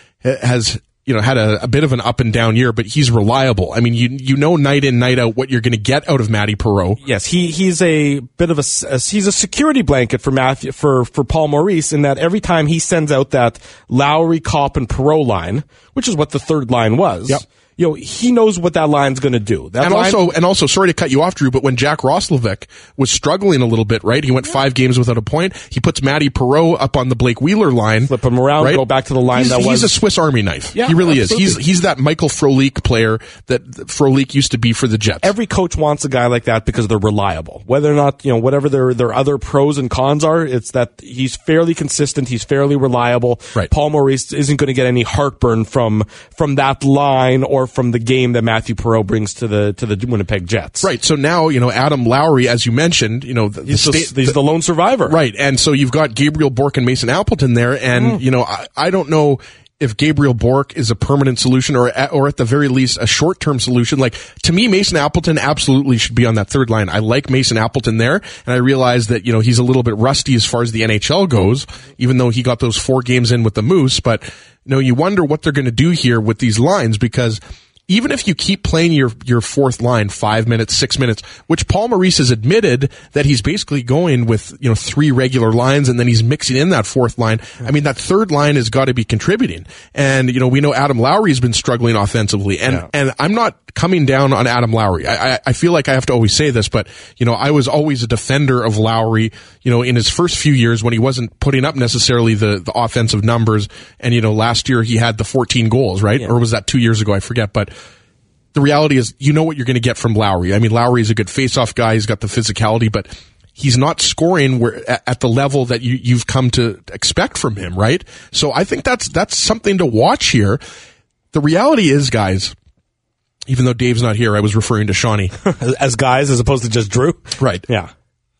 has had a bit of an up and down year, but he's reliable. I mean, you know night in, night out what you're going to get out of Matty Perreault. Yes, he's a bit of he's a security blanket for Paul Maurice, in that every time he sends out that Lowry, Kopp, and Perreault line, which is what the third line was. Yep. He knows what that line's going to do. Also, sorry to cut you off, Drew, but when Jack Roslovic was struggling a little bit, right? He went 5 games without a point. He puts Matty Perreault up on the Blake Wheeler line. Flip him around, right? Go back to the line he's a Swiss Army knife. Yeah, he really absolutely is. He's that Michael Frolik player that Frolik used to be for the Jets. Every coach wants a guy like that because they're reliable. Whether or not, whatever their other pros and cons are, it's that he's fairly consistent, he's fairly reliable. Right. Paul Maurice isn't going to get any heartburn from that line or from the game that Matthew Perreault brings to the Winnipeg Jets. Right. So now, Adam Lowry, as you mentioned, he's the lone survivor. Right. And so you've got Gabriel Bourque and Mason Appleton there. And, I don't know if Gabriel Bourque is a permanent solution or at the very least a short-term solution. Like, to me, Mason Appleton absolutely should be on that third line. I like Mason Appleton there, and I realize that, he's a little bit rusty as far as the NHL goes, even though he got those 4 games in with the Moose. But, you wonder what they're going to do here with these lines, because even if you keep playing your fourth line 5 minutes, 6 minutes, which Paul Maurice has admitted that he's basically going with, 3 regular lines, and then he's mixing in that fourth line. I mean, that third line has got to be contributing. And, we know Adam Lowry's been struggling offensively, and I'm not coming down on Adam Lowry. I feel like I have to always say this, but, I was always a defender of Lowry, in his first few years when he wasn't putting up necessarily the offensive numbers. And, last year he had the 14 goals, right? Yeah. Or was that 2 years ago? I forget. But the reality is, what you're going to get from Lowry. I mean, Lowry is a good face-off guy. He's got the physicality, but he's not scoring at the level that you've come to expect from him, right? So I think that's something to watch here. The reality is, guys, even though Dave's not here, I was referring to Shawnee. As guys, as opposed to just Drew? Right. Yeah.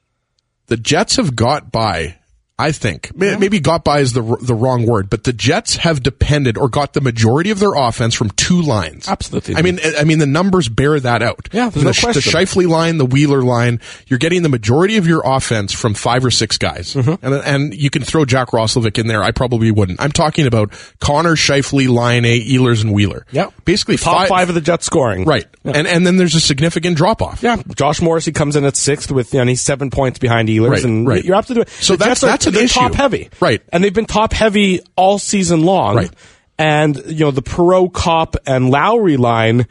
The Jets have got by, I think. Maybe got by is the wrong word, but the Jets have depended or got the majority of their offense from 2 lines. Absolutely. I mean, the numbers bear that out. Yeah, there's no question. The Scheifele line, the Wheeler line, you're getting the majority of your offense from 5 or 6 guys. And you can throw Jack Roslovic in there. I probably wouldn't. I'm talking about Connor, Scheifele, Line A, Ehlers, and Wheeler. Yeah. Basically top 5 of the Jets scoring. Right. Yeah. And then there's a significant drop off. Yeah. Josh Morrissey comes in at 6th with, he's 7 points behind Ehlers. Right, and right. You're absolutely right. So that's an issue. Top heavy. Right. And they've been top heavy all season long. Right. And, the Perreault, Kopp, and Lowry line,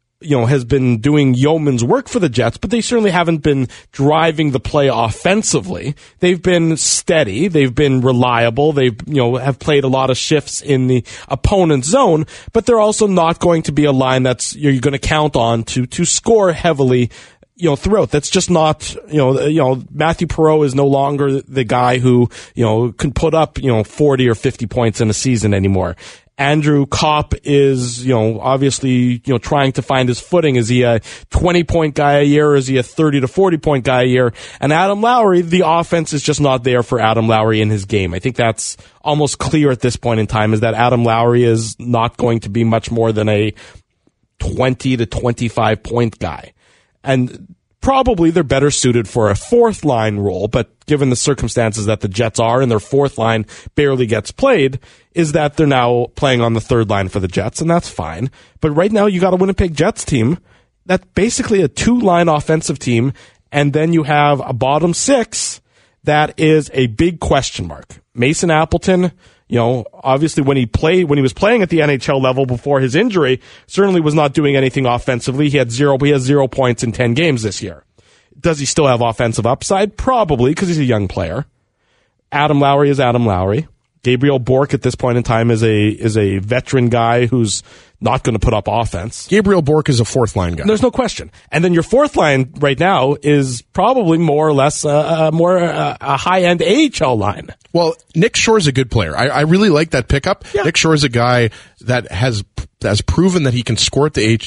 has been doing yeoman's work for the Jets, but they certainly haven't been driving the play offensively. They've been steady. They've been reliable. They've, have played a lot of shifts in the opponent's zone, but they're also not going to be a line that's you're going to count on to score heavily throughout. That's just not, Matthew Perreault is no longer the guy who, can put up, 40 or 50 points in a season anymore. Andrew Kopp is, obviously, trying to find his footing. Is he a 20-point guy a year, or is he a 30 to 40-point guy a year? And Adam Lowry, the offense is just not there for Adam Lowry in his game. I think that's almost clear at this point in time, is that Adam Lowry is not going to be much more than a 20 to 25-point guy. And probably they're better suited for a fourth line role, but given the circumstances that the Jets are and their fourth line barely gets played, is that they're now playing on the third line for the Jets, and that's fine. But right now you got a Winnipeg Jets team that's basically a two-line offensive team, and then you have a bottom six that is a big question mark. Mason Appleton, obviously when he was playing at the NHL level before his injury, certainly was not doing anything offensively. He has 0 points in 10 games this year. Does he still have offensive upside? Probably, because he's a young player. Adam Lowry is Adam Lowry. Gabriel Bourque at this point in time is a veteran guy who's not going to put up offense. Gabriel Bourque is a fourth line guy. There's no question. And then your fourth line right now is probably more or less a high-end AHL line. Well, Nick Shore's a good player. I really like that pickup. Yeah. Nick Shore is a guy that has proven that he can score at the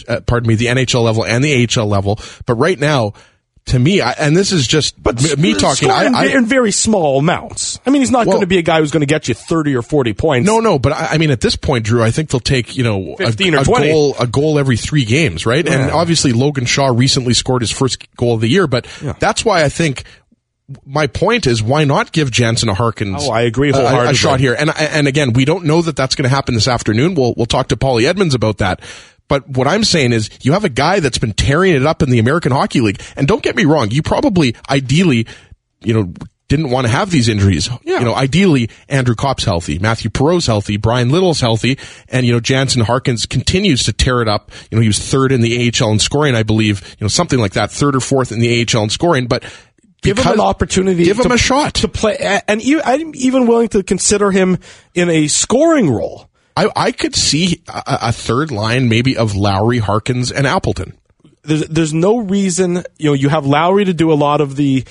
NHL level and the AHL level. But right now, to me, and this is just me talking, in very small amounts. I mean, he's not going to be a guy who's going to get you 30 or 40 points. No, but I mean, at this point, Drew, I think they'll take 15 or 20. a goal every 3 games, right? Yeah. And obviously, Logan Shaw recently scored his first goal of the year, but that's why I think my point is, why not give Jansen Harkins I agree wholeheartedly. A shot here? And again, we don't know that that's going to happen this afternoon. We'll talk to Paulie Edmonds about that. But what I'm saying is, you have a guy that's been tearing it up in the American Hockey League. And don't get me wrong, you probably, ideally, didn't want to have these injuries. Yeah. Ideally, Andrew Kopp's healthy, Matthew Perreault's healthy, Brian Little's healthy, and, Jansen Harkins continues to tear it up. He was third in the AHL in scoring, I believe, something like that, third or fourth in the AHL in scoring. But give him an opportunity. Give him a shot to play. And I'm even willing to consider him in a scoring role. I could see a third line maybe of Lowry, Harkins, and Appleton. There's no reason, you have Lowry to do a lot of the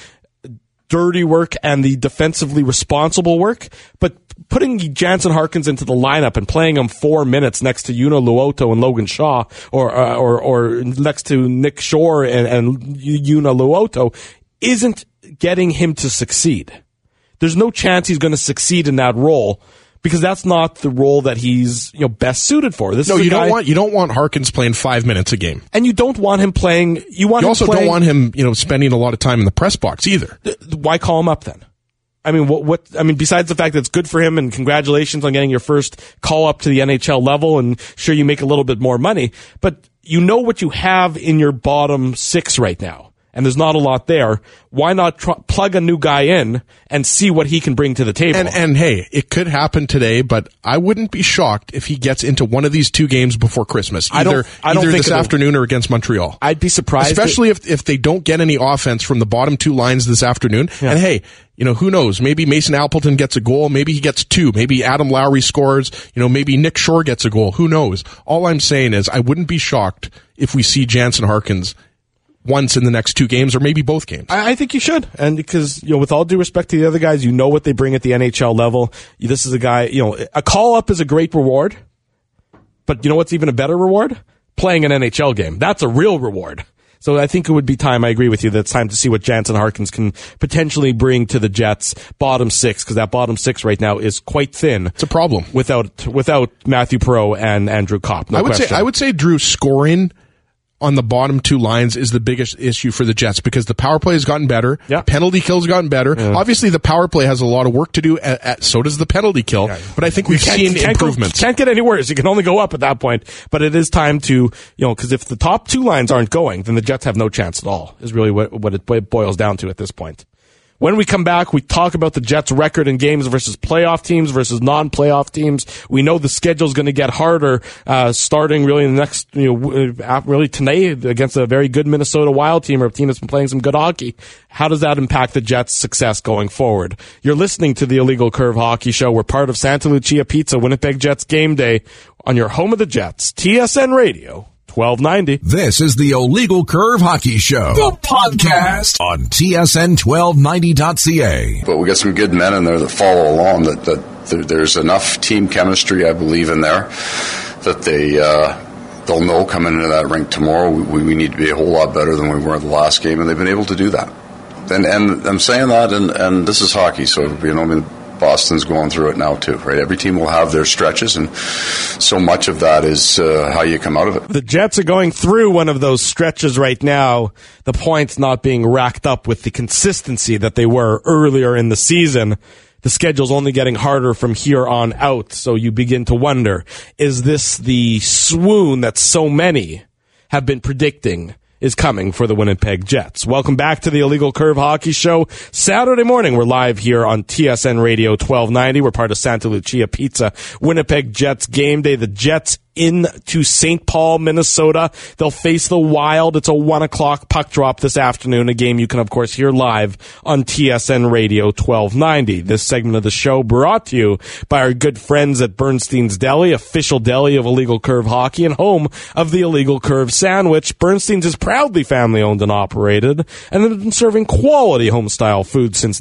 dirty work and the defensively responsible work, but putting Jansen Harkins into the lineup and playing him 4 minutes next to Una Luoto and Logan Shaw, or next to Nick Shore and Una Luoto, isn't getting him to succeed. There's no chance he's going to succeed in that role, because that's not the role that he's best suited for. You don't want Harkins playing 5 minutes a game, and you don't want him playing. You also don't want him spending a lot of time in the press box either. Why call him up then? I mean, what? I mean, besides the fact that it's good for him, and congratulations on getting your first call up to the NHL level, and sure, you make a little bit more money, but what you have in your bottom six right now. And there's not a lot there. Why not plug a new guy in and see what he can bring to the table? And hey, it could happen today, but I wouldn't be shocked if he gets into one of these 2 games before Christmas. Either this afternoon or against Montreal. I'd be surprised. Especially if they don't get any offense from the bottom 2 lines this afternoon. Yeah. And hey, who knows? Maybe Mason Appleton gets a goal. Maybe he gets 2. Maybe Adam Lowry scores. Maybe Nick Shore gets a goal. Who knows? All I'm saying is I wouldn't be shocked if we see Jansen Harkins once in the next 2 games, or maybe both games. I think you should. And because, with all due respect to the other guys, what they bring at the NHL level. This is a guy, a call up is a great reward, but what's even a better reward? Playing an NHL game. That's a real reward. So I think it would be time, I agree with you, that it's time to see what Jansen Harkins can potentially bring to the Jets' bottom 6, because that bottom 6 right now is quite thin. It's a problem. Without Matthew Perreault and Andrew Kopp. No question. I would say, Drew, scoring on the bottom 2 lines is the biggest issue for the Jets, because the power play has gotten better. Yeah. Penalty kill's gotten better. Yeah. Obviously, the power play has a lot of work to do, so does the penalty kill. Yeah. But I think we've seen improvements. Can't get any worse. You can only go up at that point. But it is time to, because if the top 2 lines aren't going, then the Jets have no chance at all, is really what it boils down to at this point. When we come back, we talk about the Jets' record in games versus playoff teams versus non-playoff teams. We know the schedule's going to get harder, starting really in the next, really tonight against a very good Minnesota Wild team, or a team that's been playing some good hockey. How does that impact the Jets' success going forward? You're listening to the Illegal Curve Hockey Show. We're part of Santa Lucia Pizza, Winnipeg Jets Game Day, on your home of the Jets, TSN Radio. 1290. This is the Illegal Curve Hockey Show, the podcast on TSN 1290.ca. But we got some good men in there that follow along that there's enough team chemistry, I believe, in there that they'll know coming into that rink tomorrow we need to be a whole lot better than we were in the last game, and they've been able to do that. And I'm saying that, and this is hockey, so Boston's going through it now too, right? Every team will have their stretches, and so much of that is how you come out of it. The Jets are going through one of those stretches right now, the points not being racked up with the consistency that they were earlier in the season. The schedule's only getting harder from here on out, so you begin to wonder, is this the swoon that so many have been predicting is coming for the Winnipeg Jets? Welcome back to the Illegal Curve Hockey Show. Saturday morning, we're live here on TSN Radio 1290. We're part of Santa Lucia Pizza. Winnipeg Jets game day. The Jets into St. Paul, Minnesota. They'll face the Wild. It's a 1:00 puck drop this afternoon, a game you can, of course, hear live on TSN Radio 1290. This segment of the show brought to you by our good friends at Bernstein's Deli, official deli of Illegal Curve Hockey and home of the Illegal Curve Sandwich. Bernstein's is proudly family-owned and operated, and have been serving quality home-style food since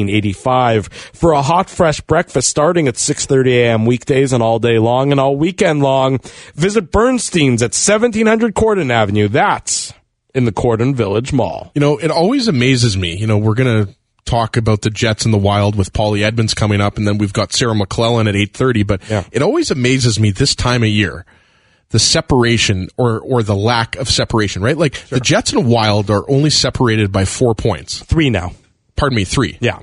1985. For a hot, fresh breakfast starting at 6:30 a.m. weekdays and all day long and all weekend long, visit Bernstein's at 1700 Cordon Avenue. That's in the Cordon Village Mall. It always amazes me. We're going to talk about the Jets and the Wild with Paulie Edmonds coming up, and then we've got Sarah McClellan at 8:30. But It always amazes me this time of year, the separation or the lack of separation, right? Like the Jets and Wild are only separated by 4 points. 3 now. Pardon me, 3. Yeah.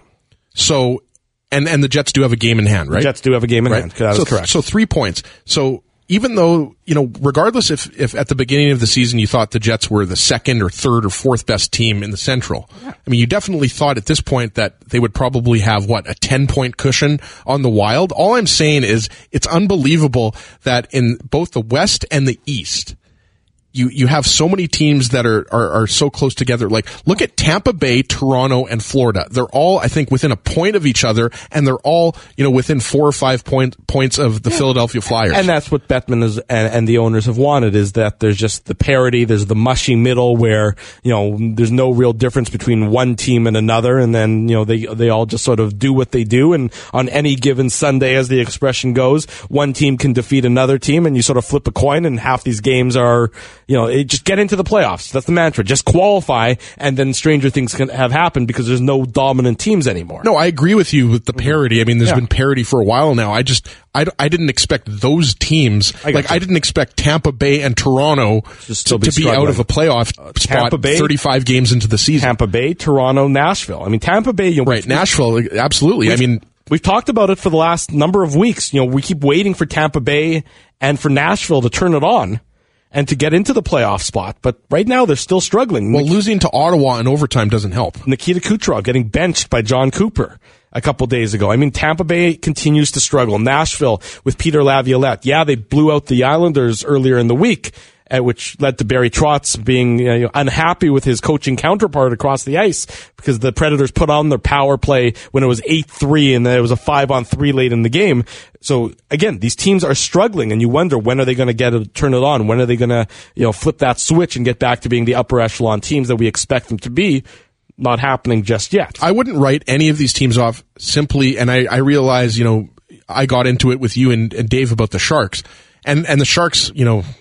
So, and the Jets do have a game in hand, right? The Jets do have a game in hand. That is correct. So 3 points. So even though, regardless if at the beginning of the season you thought the Jets were the second or third or fourth best team in the Central, you definitely thought at this point that they would probably have, a 10-point cushion on the Wild. All I'm saying is it's unbelievable that in both the West and the East, you have so many teams that are so close together. Like, look at Tampa Bay, Toronto, and Florida. They're all, I think, within a point of each other, and they're all, within 4 or 5 points of the Philadelphia Flyers. And that's what Bettman and the owners have wanted, is that there's just the parity, there's the mushy middle where, there's no real difference between one team and another, and then, they all just sort of do what they do, and on any given Sunday, as the expression goes, one team can defeat another team, and you sort of flip a coin, and half these games are, just get into the playoffs. That's the mantra. Just qualify, and then stranger things can have happened because there's no dominant teams anymore. No, I agree with you with the parity. There's been parity for a while now. I didn't expect those teams. I didn't expect Tampa Bay and Toronto to be out of a playoff spot 35 games into the season. Tampa Bay, Toronto, Nashville. Tampa Bay. Right, Nashville, absolutely. We've talked about it for the last number of weeks. We keep waiting for Tampa Bay and for Nashville to turn it on and to get into the playoff spot. But right now, they're still struggling. Well, losing to Ottawa in overtime doesn't help. Nikita Kucherov getting benched by John Cooper a couple days ago. Tampa Bay continues to struggle. Nashville with Peter Laviolette. Yeah, they blew out the Islanders earlier in the week, which led to Barry Trotz being unhappy with his coaching counterpart across the ice because the Predators put on their power play when it was 8-3 and there was a 5-on-3 late in the game. So again, these teams are struggling, and you wonder, when are they going to turn it on? When are they going to flip that switch and get back to being the upper echelon teams that we expect them to be? Not happening just yet. I wouldn't write any of these teams off simply, and I realize, I got into it with you and Dave about the Sharks, and the Sharks,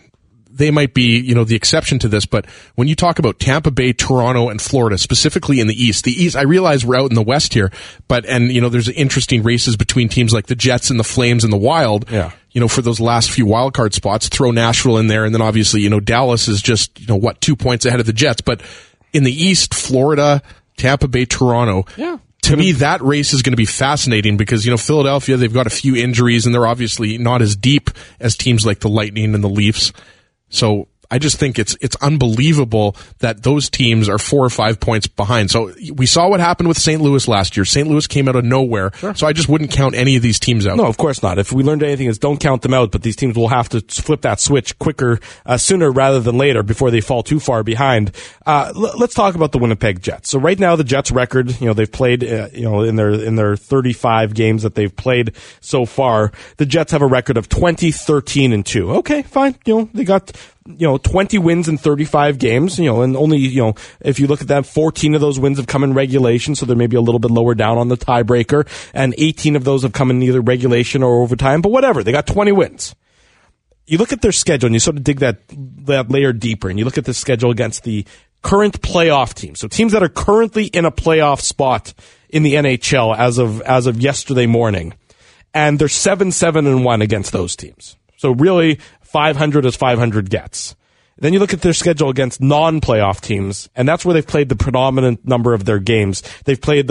they might be, the exception to this, but when you talk about Tampa Bay, Toronto, and Florida, specifically in the East, I realize we're out in the West here, and there's interesting races between teams like the Jets and the Flames and the Wild. Yeah. For those last few wildcard spots, throw Nashville in there, and then obviously, Dallas is just, 2 points ahead of the Jets, but in the East, Florida, Tampa Bay, Toronto. Yeah. To me, that race is going to be fascinating because, Philadelphia, they've got a few injuries, and they're obviously not as deep as teams like the Lightning and the Leafs. So I just think it's unbelievable that those teams are 4 or 5 points behind. So we saw what happened with St. Louis last year. St. Louis came out of nowhere. Sure. So I just wouldn't count any of these teams out. No, of course not. If we learned anything, is don't count them out, but these teams will have to flip that switch quicker, sooner rather than later before they fall too far behind. Let's talk about the Winnipeg Jets. So right now, the Jets record, they've played, in their 35 games that they've played so far, the Jets have a record of 20-13-2. Okay, fine. They got 20 wins in 35 games, and only, if you look at that, 14 of those wins have come in regulation, so they're maybe a little bit lower down on the tiebreaker, and 18 of those have come in either regulation or overtime, but whatever, they got 20 wins. You look at their schedule and you sort of dig that layer deeper, and you look at the schedule against the current playoff teams, so teams that are currently in a playoff spot in the NHL as of yesterday morning, and they're 7-1 against those teams. So really, 500 as 500 gets. Then you look at their schedule against non-playoff teams, and that's where they've played the predominant number of their games. They've played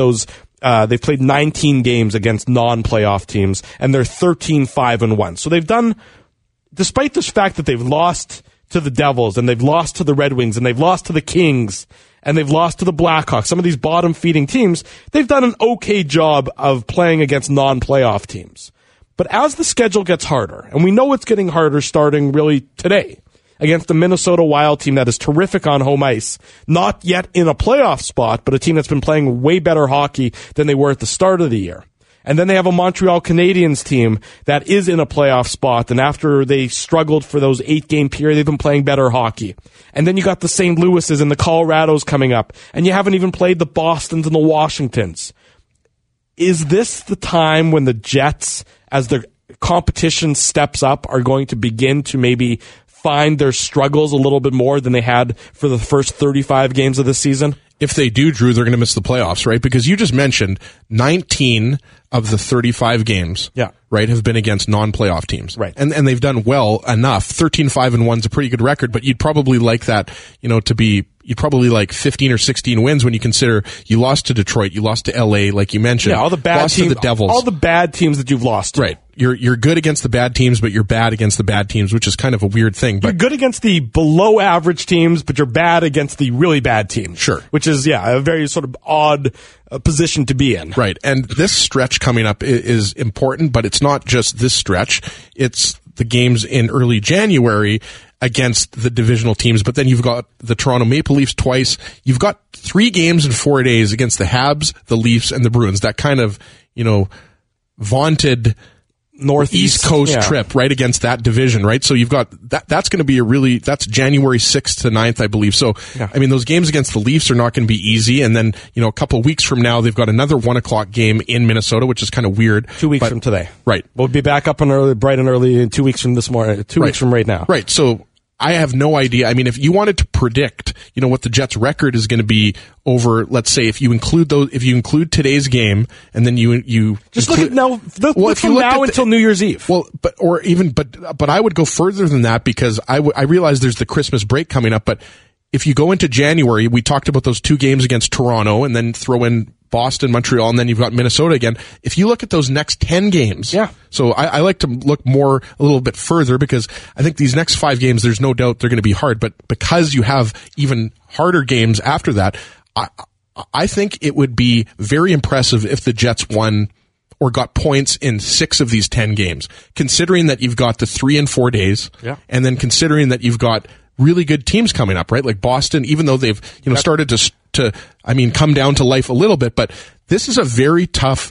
19 games against non-playoff teams, and they're 13-5-1. So they've done, despite this fact that they've lost to the Devils, and they've lost to the Red Wings, and they've lost to the Kings, and they've lost to the Blackhawks, some of these bottom-feeding teams, they've done an okay job of playing against non-playoff teams. But as the schedule gets harder, and we know it's getting harder starting really today, against the Minnesota Wild team that is terrific on home ice, not yet in a playoff spot, but a team that's been playing way better hockey than they were at the start of the year. And then they have a Montreal Canadiens team that is in a playoff spot, and after they struggled for those 8-game period, they've been playing better hockey. And then you got the St. Louis's and the Colorados coming up, and you haven't even played the Bostons and the Washingtons. Is this the time when the Jets, as their competition steps up, are going to begin to maybe find their struggles a little bit more than they had for the first 35 games of this season? If they do, Drew, they're going to miss the playoffs, right? Because you just mentioned 19 of the 35 games, right, have been against non-playoff teams. Right. And they've done well enough. 13-5-1 is a pretty good record, but you'd probably like that, to be, you'd probably like 15 or 16 wins when you consider you lost to Detroit, you lost to LA, like you mentioned. Yeah, all the bad lost teams, to the Devils. all the bad teams that you've lost to. Right. You're good against the bad teams, but you're bad against the bad teams, which is kind of a weird thing. But you're good against the below average teams, but you're bad against the really bad teams. Sure. Which is, a very sort of odd position to be in. Right. And this stretch coming up is important, but it's not just this stretch. It's the games in early January against the divisional teams, but then you've got the Toronto Maple Leafs twice. You've got 3 games in 4 days against the Habs, the Leafs, and the Bruins. That kind of, vaunted Northeast Coast trip right against that division, right? So you've got that's going to be that's January 6th to 9th, I believe. So, I mean, those games against the Leafs are not going to be easy. And then, a couple of weeks from now, they've got another 1:00 game in Minnesota, which is kind of weird. 2 weeks from today. Right. We'll be back up bright and early in 2 weeks from this morning, 2 weeks from right now. Right. So I have no idea. I mean, if you wanted to predict, what the Jets' record is going to be over, let's say, if you include today's game, and then you just look at now. From now until New Year's Eve. Well, but I would go further than that, because I realize there's the Christmas break coming up. But if you go into January, we talked about those 2 games against Toronto, and then throw in Boston, Montreal, and then you've got Minnesota again. If you look at those next 10 games, so I like to look a little bit further, because I think these next 5 games, there's no doubt they're going to be hard, but because you have even harder games after that, I think it would be very impressive if the Jets won or got points in 6 of these 10 games, considering that you've got the 3 and 4 days, and then considering that you've got really good teams coming up, right? Like Boston, even though they've started to come down to life a little bit, but this is a very tough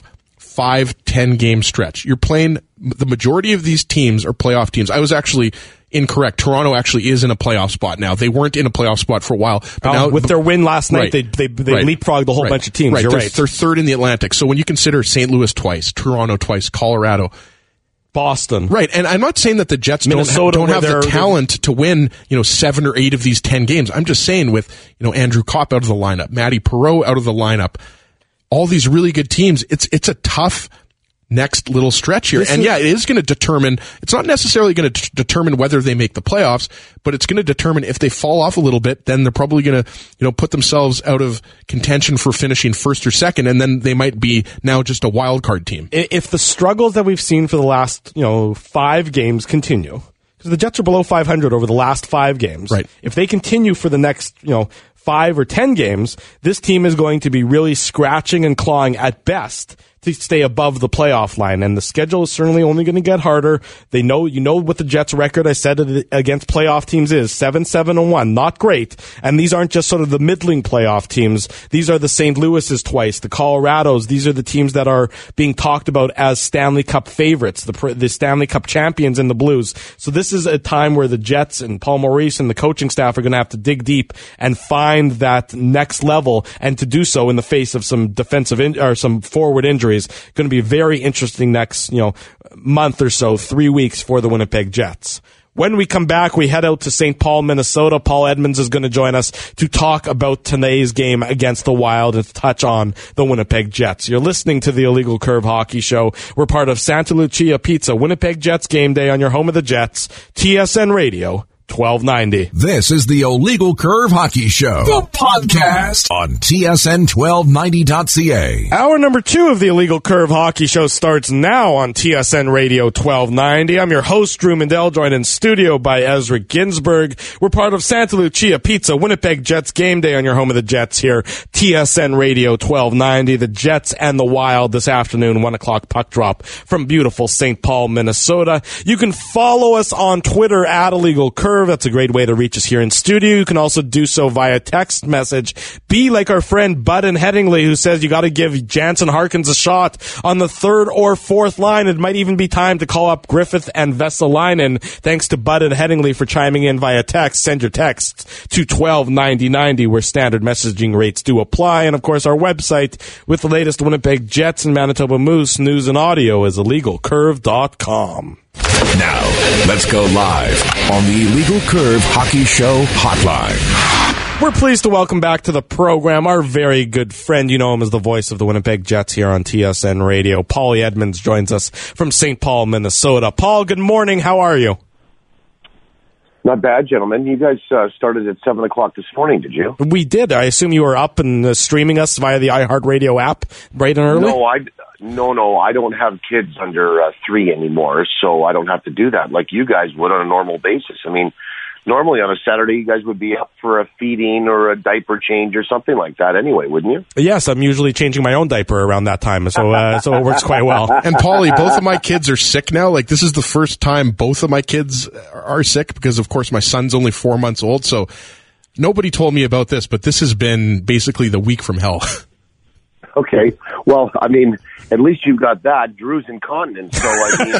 5-10 game stretch. You're playing, the majority of these teams are playoff teams. I was actually incorrect. Toronto actually is in a playoff spot now. They weren't in a playoff spot for a while, but now with their win last night, they leapfrogged a whole bunch of teams. Right. You're They're right. 3rd in the Atlantic. So when you consider St. Louis twice, Toronto twice, Colorado, Boston. Right. And I'm not saying that the Jets don't have the talent to win, 7 or 8 of these 10 games. I'm just saying with, Andrew Kopp out of the lineup, Matty Perreault out of the lineup, all these really good teams, it's a tough next little stretch here. It is going to determine, it's not necessarily going to determine whether they make the playoffs, but it's going to determine if they fall off a little bit, then they're probably going to, put themselves out of contention for finishing 1st or 2nd, and then they might be now just a wild card team. If the struggles that we've seen for the last, 5 games continue, because the Jets are below 500 over the last 5 games. Right. If they continue for the next, 5 or 10 games, this team is going to be really scratching and clawing at best to stay above the playoff line. And the schedule is certainly only going to get harder. You know what the Jets' record, I said it, against playoff teams is 7-7-1. Not great. And these aren't just sort of the middling playoff teams. These are the St. Louis's twice, the Colorados. These are the teams that are being talked about as Stanley Cup favorites, the Stanley Cup champions in the Blues. So this is a time where the Jets and Paul Maurice and the coaching staff are going to have to dig deep and find that next level, and to do so in the face of some some forward injuries. Going to be a very interesting next, month or so, 3 weeks for the Winnipeg Jets. When we come back, we head out to St. Paul, Minnesota. Paul Edmonds is going to join us to talk about today's game against the Wild and to touch on the Winnipeg Jets. You're listening to the Illegal Curve Hockey Show. We're part of Santa Lucia Pizza, Winnipeg Jets game day on your home of the Jets, TSN Radio 1290. This is the Illegal Curve Hockey Show, the podcast on TSN1290.ca. Hour number 2 of the Illegal Curve Hockey Show starts now on TSN Radio 1290. I'm your host, Drew Mandel, joined in studio by Ezra Ginsburg. We're part of Santa Lucia Pizza, Winnipeg Jets game day on your home of the Jets here, TSN Radio 1290. The Jets and the Wild this afternoon, 1 o'clock puck drop from beautiful St. Paul, Minnesota. You can follow us on Twitter at Illegal Curve. That's a great way to reach us here in studio. You can also do so via text message. Be like our friend Bud in Headingley, who says you got to give Jansen Harkins a shot on the 3rd or 4th line. It might even be time to call up Griffith and Vesalainen. Thanks to Bud in Headingley for chiming in via text. Send your texts to 129090, where standard messaging rates do apply. And of course, our website with the latest Winnipeg Jets and Manitoba Moose news and audio is illegalcurve.com. Now, let's go live on the Illegal Curve Hockey Show hotline. We're pleased to welcome back to the program our very good friend. You know him as the voice of the Winnipeg Jets here on TSN Radio. Paulie Edmonds joins us from St. Paul, Minnesota. Paul, good morning. How are you? Not bad, gentlemen. You guys started at 7 o'clock this morning, did you? We did. I assume you were up and streaming us via the iHeartRadio app bright and early? No, I don't have kids under 3 anymore, so I don't have to do that like you guys would on a normal basis. I mean, normally on a Saturday, you guys would be up for a feeding or a diaper change or something like that anyway, wouldn't you? Yes, I'm usually changing my own diaper around that time, so it works quite well. And Paulie, both of my kids are sick now. Like, this is the first time both of my kids are sick because, of course, my son's only 4 months old, so nobody told me about this, but this has been basically the week from hell. Okay. Well, I mean, at least you've got that. Drew's incontinent, so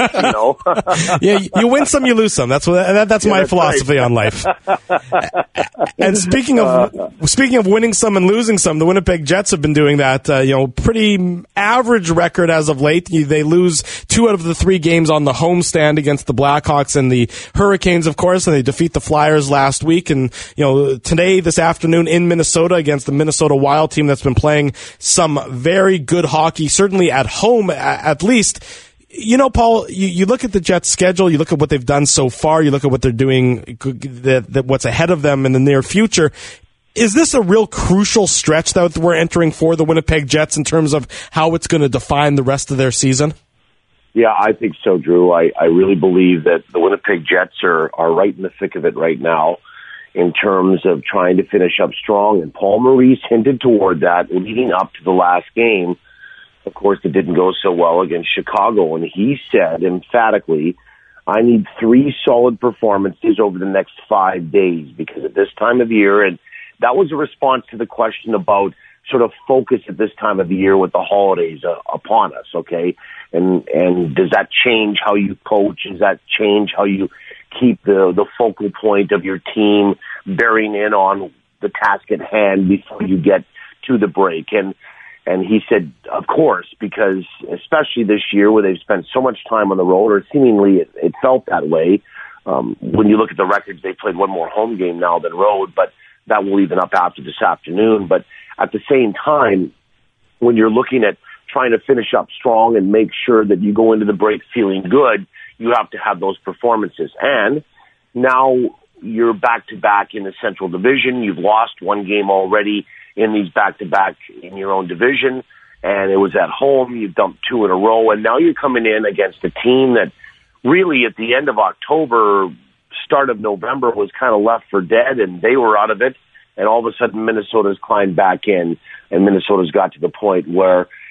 Yeah, you win some, you lose some. That's my philosophy on life. And speaking of winning some and losing some, the Winnipeg Jets have been doing that. Pretty average record as of late. They lose 2 out of the 3 games on the homestand against the Blackhawks and the Hurricanes, of course, and they defeat the Flyers last week. And today, this afternoon in Minnesota against the Minnesota Wild team that's been playing some very good hockey, certainly at home at least. Paul, you look at the Jets' schedule, you look at what they've done so far, you look at what they're doing, what's ahead of them in the near future. Is this a real crucial stretch that we're entering for the Winnipeg Jets in terms of how it's going to define the rest of their season? Yeah, I think so, Drew. I really believe that the Winnipeg Jets are right in the thick of it right now in terms of trying to finish up strong. And Paul Maurice hinted toward that leading up to the last game. Of course, it didn't go so well against Chicago. And he said emphatically, I need 3 solid performances over the next 5 days because at this time of year, and that was a response to the question about sort of focus at this time of the year with the holidays upon us, okay? And does that change how you coach? Does that change how you keep the focal point of your team bearing in on the task at hand before you get to the break? And he said, of course, because especially this year where they've spent so much time on the road, or seemingly it felt that way. When you look at the records, they played 1 more home game now than road, but that will even up after this afternoon. But at the same time, when you're looking at trying to finish up strong and make sure that you go into the break feeling good, you have to have those performances. And now you're back-to-back in the Central Division. You've lost 1 game already in these back-to-back in your own division, and it was at home. You dumped 2 in a row, and now you're coming in against a team that really at the end of October, start of November, was kind of left for dead, and they were out of it, and all of a sudden Minnesota's climbed back in, and Minnesota's got to the point where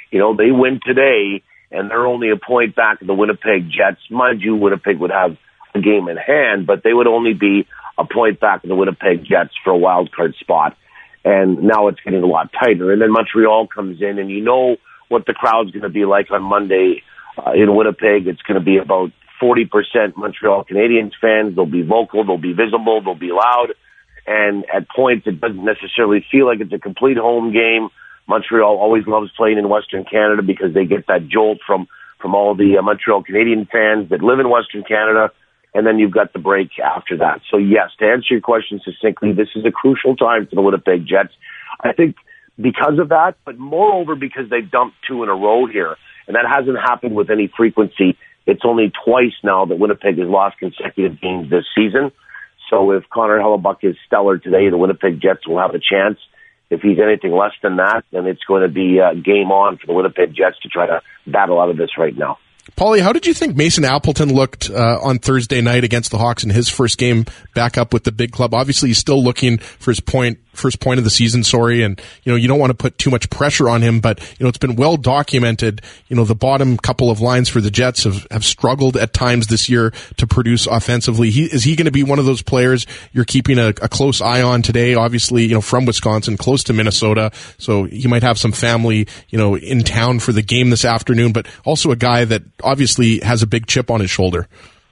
They win today, and they're only a point back of the Winnipeg Jets. Mind you, Winnipeg would have a game in hand, but they would only be a point back of the Winnipeg Jets for a wild card spot. And now it's getting a lot tighter. And then Montreal comes in, and you know what the crowd's going to be like on Monday in Winnipeg. It's going to be about 40% Montreal Canadiens fans. They'll be vocal, they'll be visible, they'll be loud. And at points, it doesn't necessarily feel like it's a complete home game. Montreal always loves playing in Western Canada because they get that jolt from all the Montreal Canadian fans that live in Western Canada. And then you've got the break after that. So yes, to answer your question succinctly, this is a crucial time for the Winnipeg Jets. I think because of that, but moreover because they've dumped 2 in a row here. And that hasn't happened with any frequency. It's only twice now that Winnipeg has lost consecutive games this season. So if Connor Hellebuyck is stellar today, the Winnipeg Jets will have a chance. If he's anything less than that, then it's going to be game on for the Winnipeg Jets to try to battle out of this right now. Paulie, how did you think Mason Appleton looked on Thursday night against the Hawks in his first game back up with the big club? Obviously, he's still looking for his first point of the season, and, you don't want to put too much pressure on him, but, it's been well documented, the bottom couple of lines for the Jets have struggled at times this year to produce offensively. Is he going to be one of those players you're keeping a close eye on today? Obviously, from Wisconsin, close to Minnesota, so he might have some family, in town for the game this afternoon, but also a guy that obviously has a big chip on his shoulder.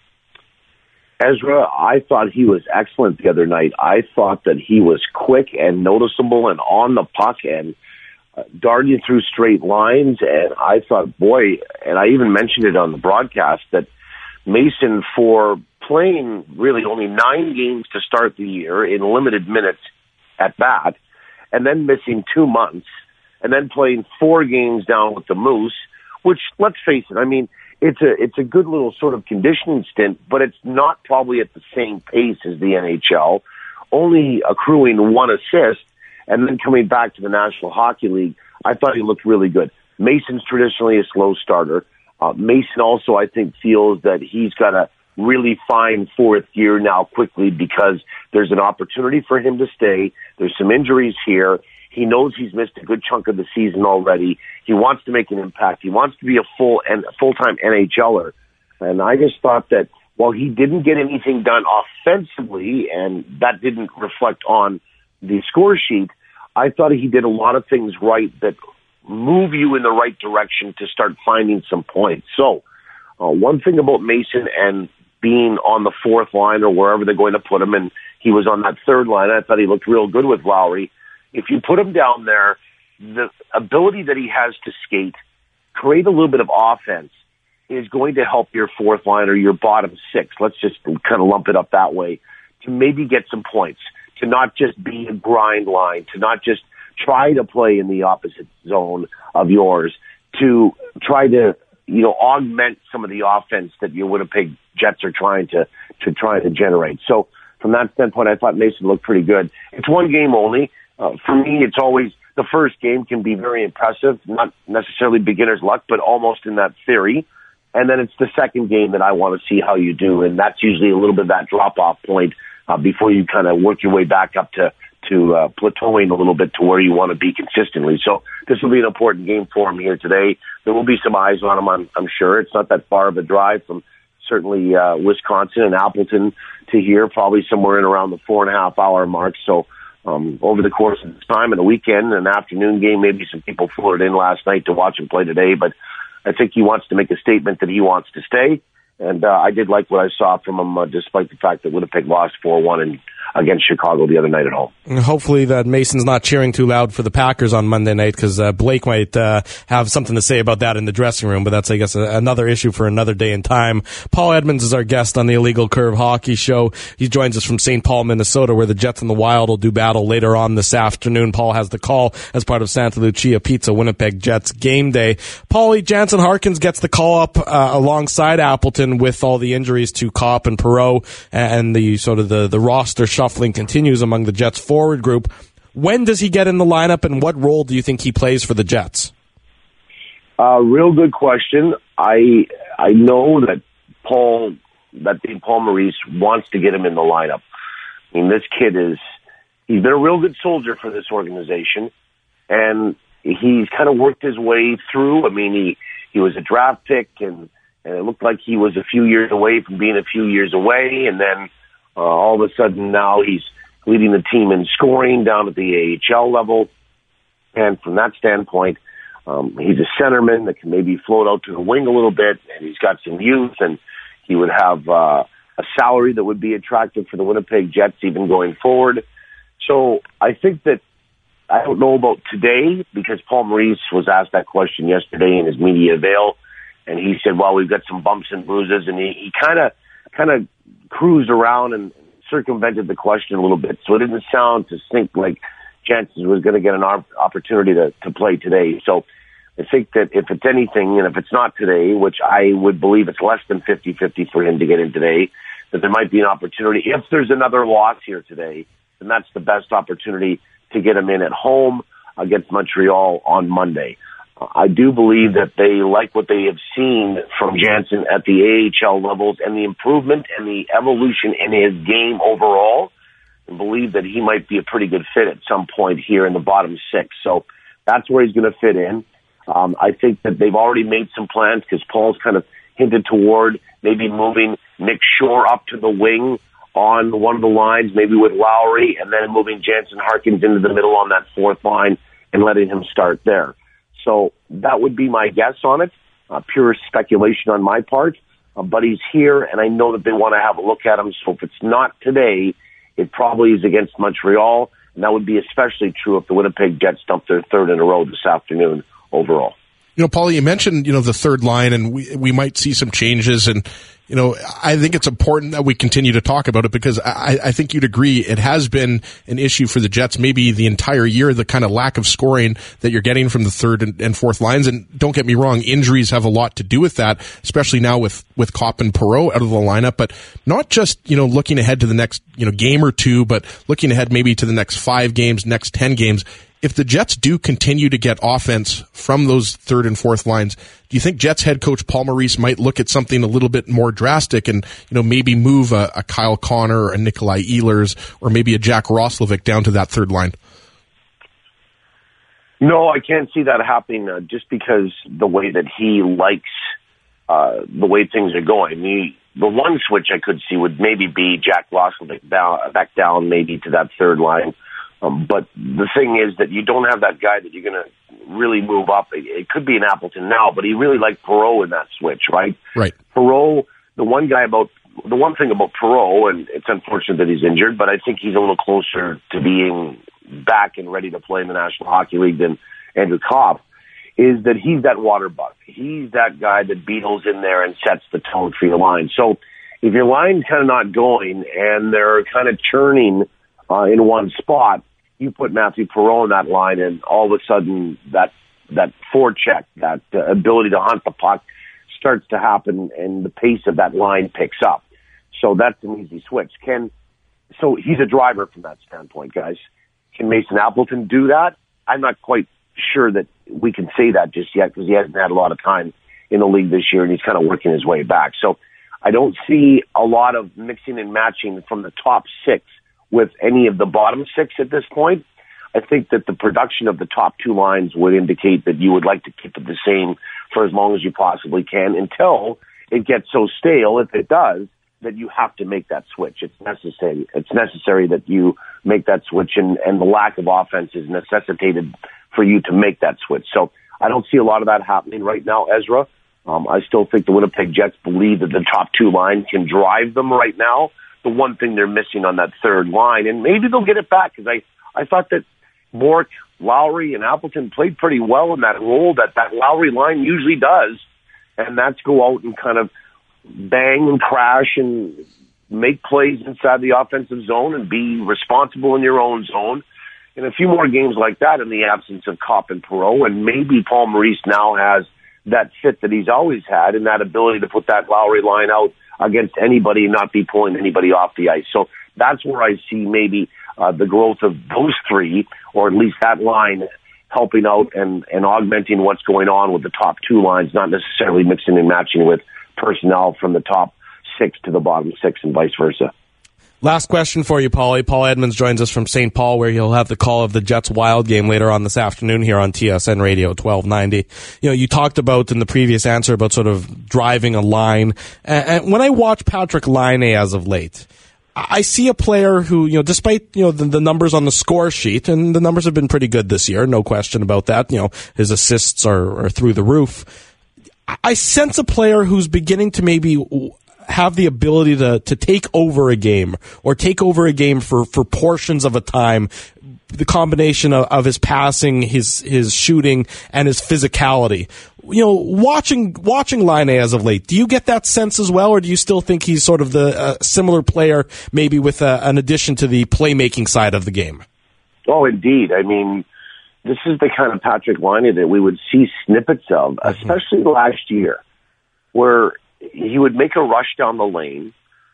Ezra, I thought he was excellent the other night. I thought that he was quick and noticeable and on the puck and darting through straight lines. And I thought, boy, and I even mentioned it on the broadcast, that Mason, for playing really only 9 games to start the year in limited minutes at bat, and then missing 2 months, and then playing 4 games down with the Moose, which, let's face it, I mean, it's a good little sort of conditioning stint, but it's not probably at the same pace as the NHL, only accruing 1 assist and then coming back to the National Hockey League. I thought he looked really good. Mason's traditionally a slow starter. Mason also, I think, feels that he's got to really find 4th gear now quickly because there's an opportunity for him to stay. There's some injuries here. He knows he's missed a good chunk of the season already. He wants to make an impact. He wants to be a full-time NHLer. And I just thought that while he didn't get anything done offensively, and that didn't reflect on the score sheet, I thought he did a lot of things right that move you in the right direction to start finding some points. So one thing about Mason and being on the 4th line or wherever they're going to put him, and he was on that 3rd line, I thought he looked real good with Lowry. If you put him down there, the ability that he has to skate, create a little bit of offense, is going to help your 4th line or your bottom 6. Let's just kind of lump it up that way, to maybe get some points, to not just be a grind line, to not just try to play in the opposite zone of yours, to try to, augment some of the offense that your Winnipeg Jets are trying to generate. So from that standpoint, I thought Mason looked pretty good. It's 1 game only. For me, it's always the first game can be very impressive, not necessarily beginner's luck, but almost in that theory. And then it's the second game that I want to see how you do. And that's usually a little bit of that drop-off point before you kind of work your way back up to plateauing a little bit to where you want to be consistently. So this will be an important game for him here today. There will be some eyes on him, I'm sure. It's not that far of a drive from certainly Wisconsin and Appleton to here, probably somewhere in around the 4.5-hour mark. So over the course of this time and the weekend, an afternoon game, maybe some people flew it in last night to watch him play today, but I think he wants to make a statement that he wants to stay. And I did like what I saw from him, despite the fact that Winnipeg lost 4-1 against Chicago the other night at home. Hopefully that Mason's not cheering too loud for the Packers on Monday night, because Blake might have something to say about that in the dressing room, but that's, I guess, another issue for another day and time. Paul Edmonds is our guest on the Illegal Curve Hockey Show. He joins us from St. Paul, Minnesota, where the Jets and the Wild will do battle later on this afternoon. Paul has the call as part of Santa Lucia Pizza Winnipeg Jets game day. Paulie, Jansen Harkins gets the call up alongside Appleton with all the injuries to Kopp and Perreault, and the sort of the roster shuffling continues among the Jets forward group. When does he get in the lineup, and what role do you think he plays for the Jets? Real good question. I know that Dave Paul Maurice wants to get him in the lineup. I mean, this kid he's been a real good soldier for this organization. And, he's kind of worked his way through. I mean, he was a draft pick, and it looked like he was a few years away from being a few years away, and then all of a sudden now he's leading the team in scoring down at the AHL level. And from that standpoint, he's a centerman that can maybe float out to the wing a little bit, and he's got some youth, and he would have a salary that would be attractive for the Winnipeg Jets even going forward. So I think that I don't know about today, because Paul Maurice was asked that question yesterday in his media avail, and he said, well, we've got some bumps and bruises, and he kind of cruised around and circumvented the question a little bit, so it didn't sound to think like Jansen was going to get an opportunity to play today. So I think that if it's anything, and if it's not today, which I would believe it's less than 50-50 for him to get in today, that there might be an opportunity. If there's another loss here today, then that's the best opportunity to get him in at home against Montreal on Monday. I do believe that they like what they have seen from Jansen at the AHL levels and the improvement and the evolution in his game overall, and believe that he might be a pretty good fit at some point here in the bottom six. So that's where he's going to fit in. I think that they've already made some plans, because Paul's kind of hinted toward maybe moving Nick Shore up to the wing on one of the lines, maybe with Lowry, and then moving Jansen Harkins into the middle on that fourth line and letting him start there. So that would be my guess on it. Pure speculation on my part. But he's here, and I know that they want to have a look at him. So if it's not today, it probably is against Montreal. And that would be especially true if the Winnipeg Jets dump their third in a row this afternoon overall. You know, Paulie, you mentioned, the third line, and we might see some changes. And, I think it's important that we continue to talk about it, because I think you'd agree it has been an issue for the Jets maybe the entire year, the kind of lack of scoring that you're getting from the third and fourth lines. And don't get me wrong, injuries have a lot to do with that, especially now with Kopp and Perreault out of the lineup. But not just, looking ahead to the next, game or two, but looking ahead maybe to the next 5 games, next 10 games. If the Jets do continue to get offense from those third and fourth lines, do you think Jets head coach Paul Maurice might look at something a little bit more drastic and, maybe move a Kyle Connor or a Nikolai Ehlers or maybe a Jack Roslovic down to that third line? No, I can't see that happening just because the way that he likes the way things are going. The one switch I could see would maybe be Jack Roslovic back down maybe to that third line. But the thing is that you don't have that guy that you're going to really move up. It could be an Appleton now, but he really liked Perreault in that switch, right? Right. Perreault, the one thing about Perreault, and it's unfortunate that he's injured, but I think he's a little closer to being back and ready to play in the National Hockey League than Andrew Kopp, is that he's that water buck. He's that guy that beetles in there and sets the tone for your line. So if your line's kind of not going and they're kind of churning in one spot, you put Matthew Perreault in that line, and all of a sudden that forecheck, that ability to hunt the puck starts to happen, and the pace of that line picks up. So that's an easy switch. So he's a driver from that standpoint, guys. Can Mason Appleton do that? I'm not quite sure that we can say that just yet, because he hasn't had a lot of time in the league this year, and he's kind of working his way back. So I don't see a lot of mixing and matching from the top 6 with any of the bottom 6 at this point. I think that the production of the top 2 lines would indicate that you would like to keep it the same for as long as you possibly can until it gets so stale, if it does, that you have to make that switch. It's necessary. It's necessary that you make that switch, and the lack of offense is necessitated for you to make that switch. So I don't see a lot of that happening right now, Ezra. I still think the Winnipeg Jets believe that the top 2 lines can drive them right now. The one thing they're missing on that third line, and maybe they'll get it back, because I thought that Bourque, Lowry, and Appleton played pretty well in that role that Lowry line usually does, and that's go out and kind of bang and crash and make plays inside the offensive zone and be responsible in your own zone. And a few more games like that in the absence of Kopp and Perreault, and maybe Paul Maurice now has that fit that he's always had and that ability to put that Lowry line out against anybody and not be pulling anybody off the ice. So that's where I see maybe the growth of those 3, or at least that line, helping out and augmenting what's going on with the top 2 lines, not necessarily mixing and matching with personnel from the top 6 to the bottom 6 and vice versa. Last question for you, Paulie. Paul Edmonds joins us from St. Paul, where he'll have the call of the Jets Wild game later on this afternoon here on TSN Radio 1290. You talked about in the previous answer about sort of driving a line. And when I watch Patrick Laine as of late, I see a player who, despite, the numbers on the score sheet, and the numbers have been pretty good this year, no question about that. His assists are through the roof. I sense a player who's beginning to maybe have the ability to take over a game or take over a game for portions of a time. The combination of his passing, his shooting, and his physicality. Watching Laine as of late, do you get that sense as well, or do you still think he's sort of the similar player, maybe with an addition to the playmaking side of the game? Oh, indeed. I mean, this is the kind of Patrick Laine that we would see snippets of, especially last year, where he would make a rush down the lane,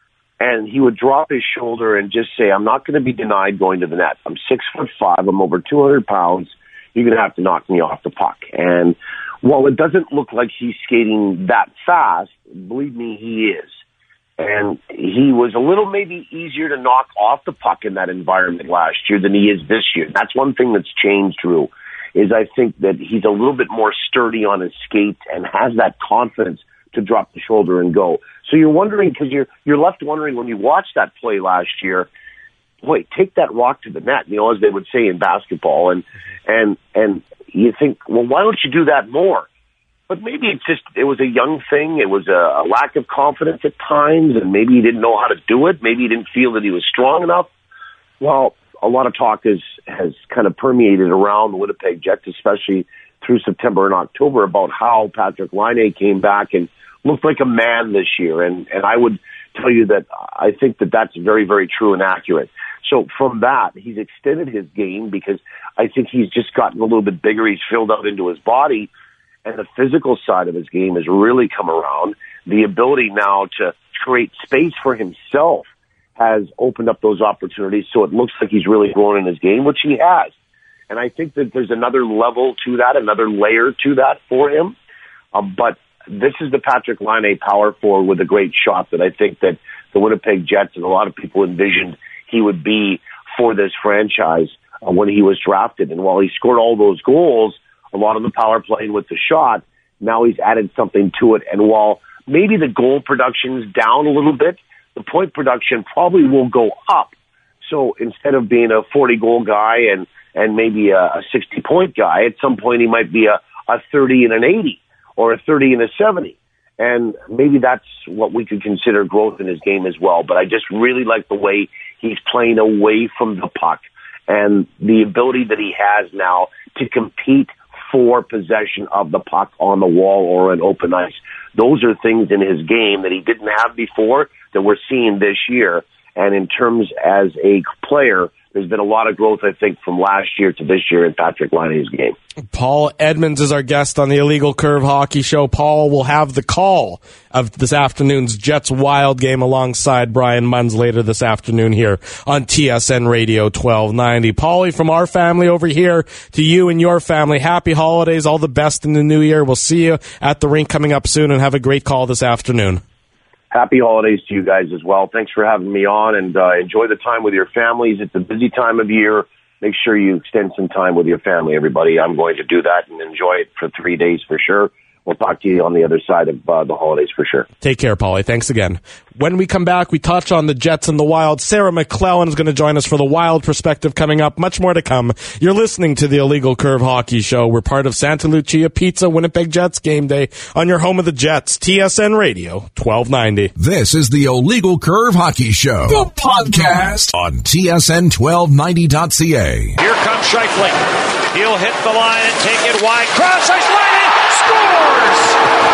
and he would drop his shoulder and just say, I'm not going to be denied going to the net. I'm 6'5", I'm over 200 pounds. You're going to have to knock me off the puck. And while it doesn't look like he's skating that fast, believe me, he is. And he was a little maybe easier to knock off the puck in that environment last year than he is this year. That's one thing that's changed, Drew, is I think that he's a little bit more sturdy on his skates and has that confidence to drop the shoulder and go. So you're wondering, because you're left wondering when you watch that play last year, boy, take that rock to the net, as they would say in basketball, and you think, well, why don't you do that more? But maybe it was a young thing. It was a lack of confidence at times, and maybe he didn't know how to do it. Maybe he didn't feel that he was strong enough. Well, a lot of talk has kind of permeated around the Winnipeg Jets, especially through September and October, about how Patrick Laine came back and looked like a man this year. And I would tell you that I think that that's very, very true and accurate. So from that, he's extended his game because I think he's just gotten a little bit bigger. He's filled out into his body, and the physical side of his game has really come around. The ability now to create space for himself has opened up those opportunities, so it looks like he's really grown in his game, which he has. And I think that there's another level to that, another layer to that for him. But this is the Patrick Laine power forward with a great shot that I think that the Winnipeg Jets and a lot of people envisioned he would be for this franchise when he was drafted. And while he scored all those goals, a lot of the power play with the shot, now he's added something to it. And while maybe the goal production's down a little bit, the point production probably will go up. So instead of being a 40-goal guy and maybe a 60-point guy, at some point he might be a 30 and an 80 or a 30 and a 70. And maybe that's what we could consider growth in his game as well. But I just really like the way he's playing away from the puck and the ability that he has now to compete for possession of the puck on the wall or in open ice. Those are things in his game that he didn't have before that we're seeing this year. And in terms as a player, there's been a lot of growth, I think, from last year to this year in Patrick Laine's game. Paul Edmonds is our guest on the Illegal Curve Hockey Show. Paul will have the call of this afternoon's Jets Wild game alongside Brian Munns later this afternoon here on TSN Radio 1290. Paulie, from our family over here to you and your family, happy holidays, all the best in the new year. We'll see you at the rink coming up soon, and have a great call this afternoon. Happy holidays to you guys as well. Thanks for having me on, and enjoy the time with your families. It's a busy time of year. Make sure you extend some time with your family, everybody. I'm going to do that and enjoy it for 3 days for sure. We'll talk to you on the other side of the holidays for sure. Take care, Paulie. Thanks again. When we come back, we touch on the Jets and the Wild. Sarah McClellan is going to join us for the Wild perspective coming up. Much more to come. You're listening to the Illegal Curve Hockey Show. We're part of Santa Lucia Pizza, Winnipeg Jets game day on your home of the Jets, TSN Radio 1290. This is the Illegal Curve Hockey Show, the podcast on TSN1290.ca. Here comes Scheifele. He'll hit the line and take it wide. Cross ice line. Scores!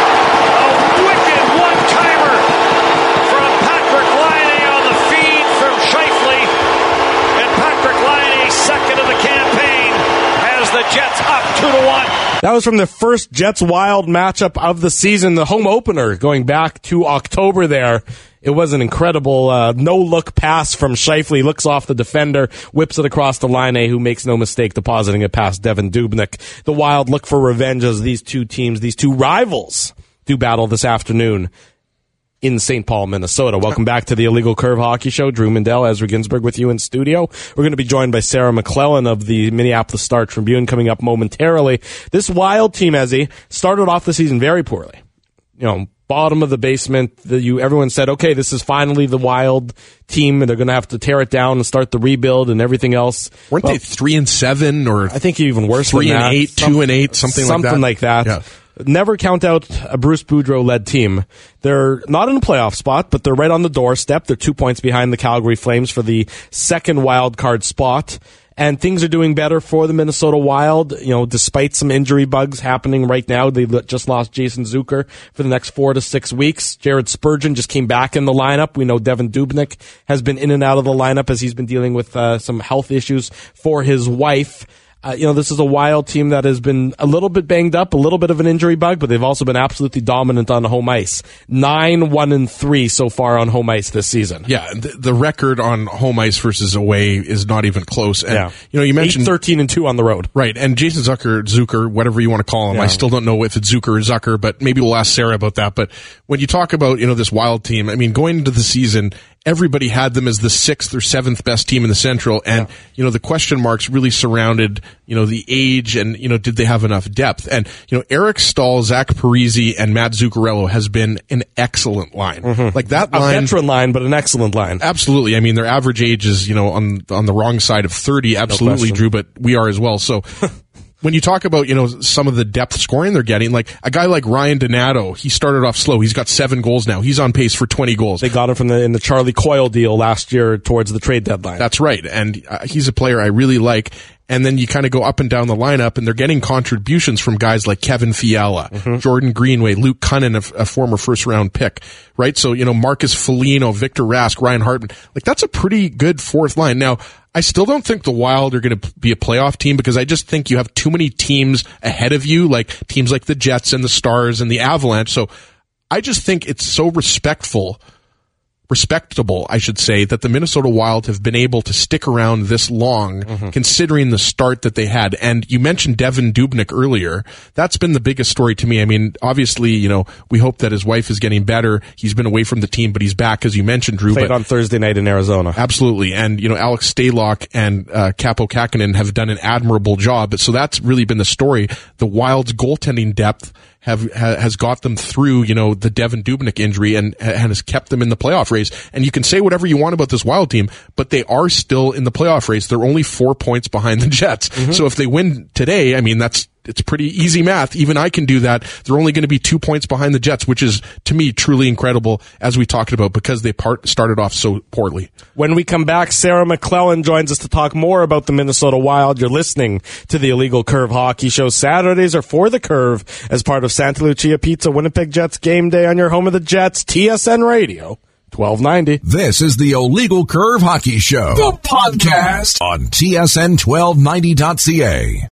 A wicked one-timer from Patrick Laine on the feed from Scheifele. And Patrick Laine, second of the campaign, has the Jets up 2-1. That was from the first Jets Wild matchup of the season, the home opener, going back to October there. It was an incredible no-look pass from Scheifele. Looks off the defender, whips it across to Laine, who makes no mistake depositing it past Devan Dubnyk. The Wild look for revenge as these two teams, these two rivals, do battle this afternoon in St. Paul, Minnesota. Welcome back to the Illegal Curve Hockey Show. Drew Mindell, Ezra Ginsburg with you in studio. We're going to be joined by Sarah McClellan of the Minneapolis Star-Tribune coming up momentarily. This Wild team, Ezzy, started off the season very poorly. Bottom of the basement. Everyone said, okay, this is finally the Wild team, and they're going to have to tear it down and start the rebuild and everything else. Weren't they 3-7 or I think even worse than that. 3-8, 2-8, something like that. Yeah. Never count out a Bruce Boudreau-led team. They're not in a playoff spot, but they're right on the doorstep. They're 2 points behind the Calgary Flames for the second wild card spot. And things are doing better for the Minnesota Wild, despite some injury bugs happening right now. They just lost Jason Zucker for the next 4 to 6 weeks. Jared Spurgeon just came back in the lineup. We know Devin Dubnyk has been in and out of the lineup as he's been dealing with some health issues for his wife. This is a Wild team that has been a little bit banged up, a little bit of an injury bug, but they've also been absolutely dominant on home ice. 9-1-3 so far on home ice this season. Yeah, the record on home ice versus away is not even close. And, you mentioned 13-2 on the road. Right, and Jason Zucker, whatever you want to call him. Yeah. I still don't know if it's Zucker or Zucker, but maybe we'll ask Sarah about that. But when you talk about, this Wild team, going into the season, everybody had them as the 6th or 7th best team in the Central. And, the question marks really surrounded, the age and, did they have enough depth? And, Eric Stahl, Zach Parise, and Matt Zuccarello has been an excellent line. Mm-hmm. Like that a line. veteran line, but an excellent line. Absolutely. Their average age is, on the wrong side of 30. Absolutely, Drew, but we are as well. So. When you talk about, some of the depth scoring they're getting, like a guy like Ryan Donato, he started off slow. He's got 7 goals now. He's on pace for 20 goals. They got him in the Charlie Coyle deal last year towards the trade deadline. That's right. And he's a player I really like. And then you kind of go up and down the lineup, and they're getting contributions from guys like Kevin Fiala, Jordan Greenway, Luke Cunnin, a former first-round pick, right? So, Marcus Foligno, Victor Rask, Ryan Hartman. Like, that's a pretty good fourth line. Now, I still don't think the Wild are going to be a playoff team because I just think you have too many teams ahead of you, like teams like the Jets and the Stars and the Avalanche. So I just think it's so respectable, I should say, that the Minnesota Wild have been able to stick around this long, considering the start that they had. And you mentioned Devin Dubnyk earlier. That's been the biggest story to me. Obviously, we hope that his wife is getting better. He's been away from the team, but he's back, as you mentioned, Drew. Played on Thursday night in Arizona. Absolutely. And, Alex Stalock and Capo Kakkonen have done an admirable job. So that's really been the story. The Wild's goaltending depth has got them through, the Devin Dubnyk injury and has kept them in the playoff race. And you can say whatever you want about this Wild team, but they are still in the playoff race. They're only 4 points behind the Jets. So if they win today, it's pretty easy math. Even I can do that. They're only going to be 2 points behind the Jets, which is, to me, truly incredible, as we talked about, because they started off so poorly. When we come back, Sarah McClellan joins us to talk more about the Minnesota Wild. You're listening to the Illegal Curve Hockey Show. Saturdays are for the Curve as part of Santa Lucia Pizza Winnipeg Jets Game Day on your home of the Jets, TSN Radio. 1290. This is the Illegal Curve Hockey Show, the podcast on TSN 1290.ca.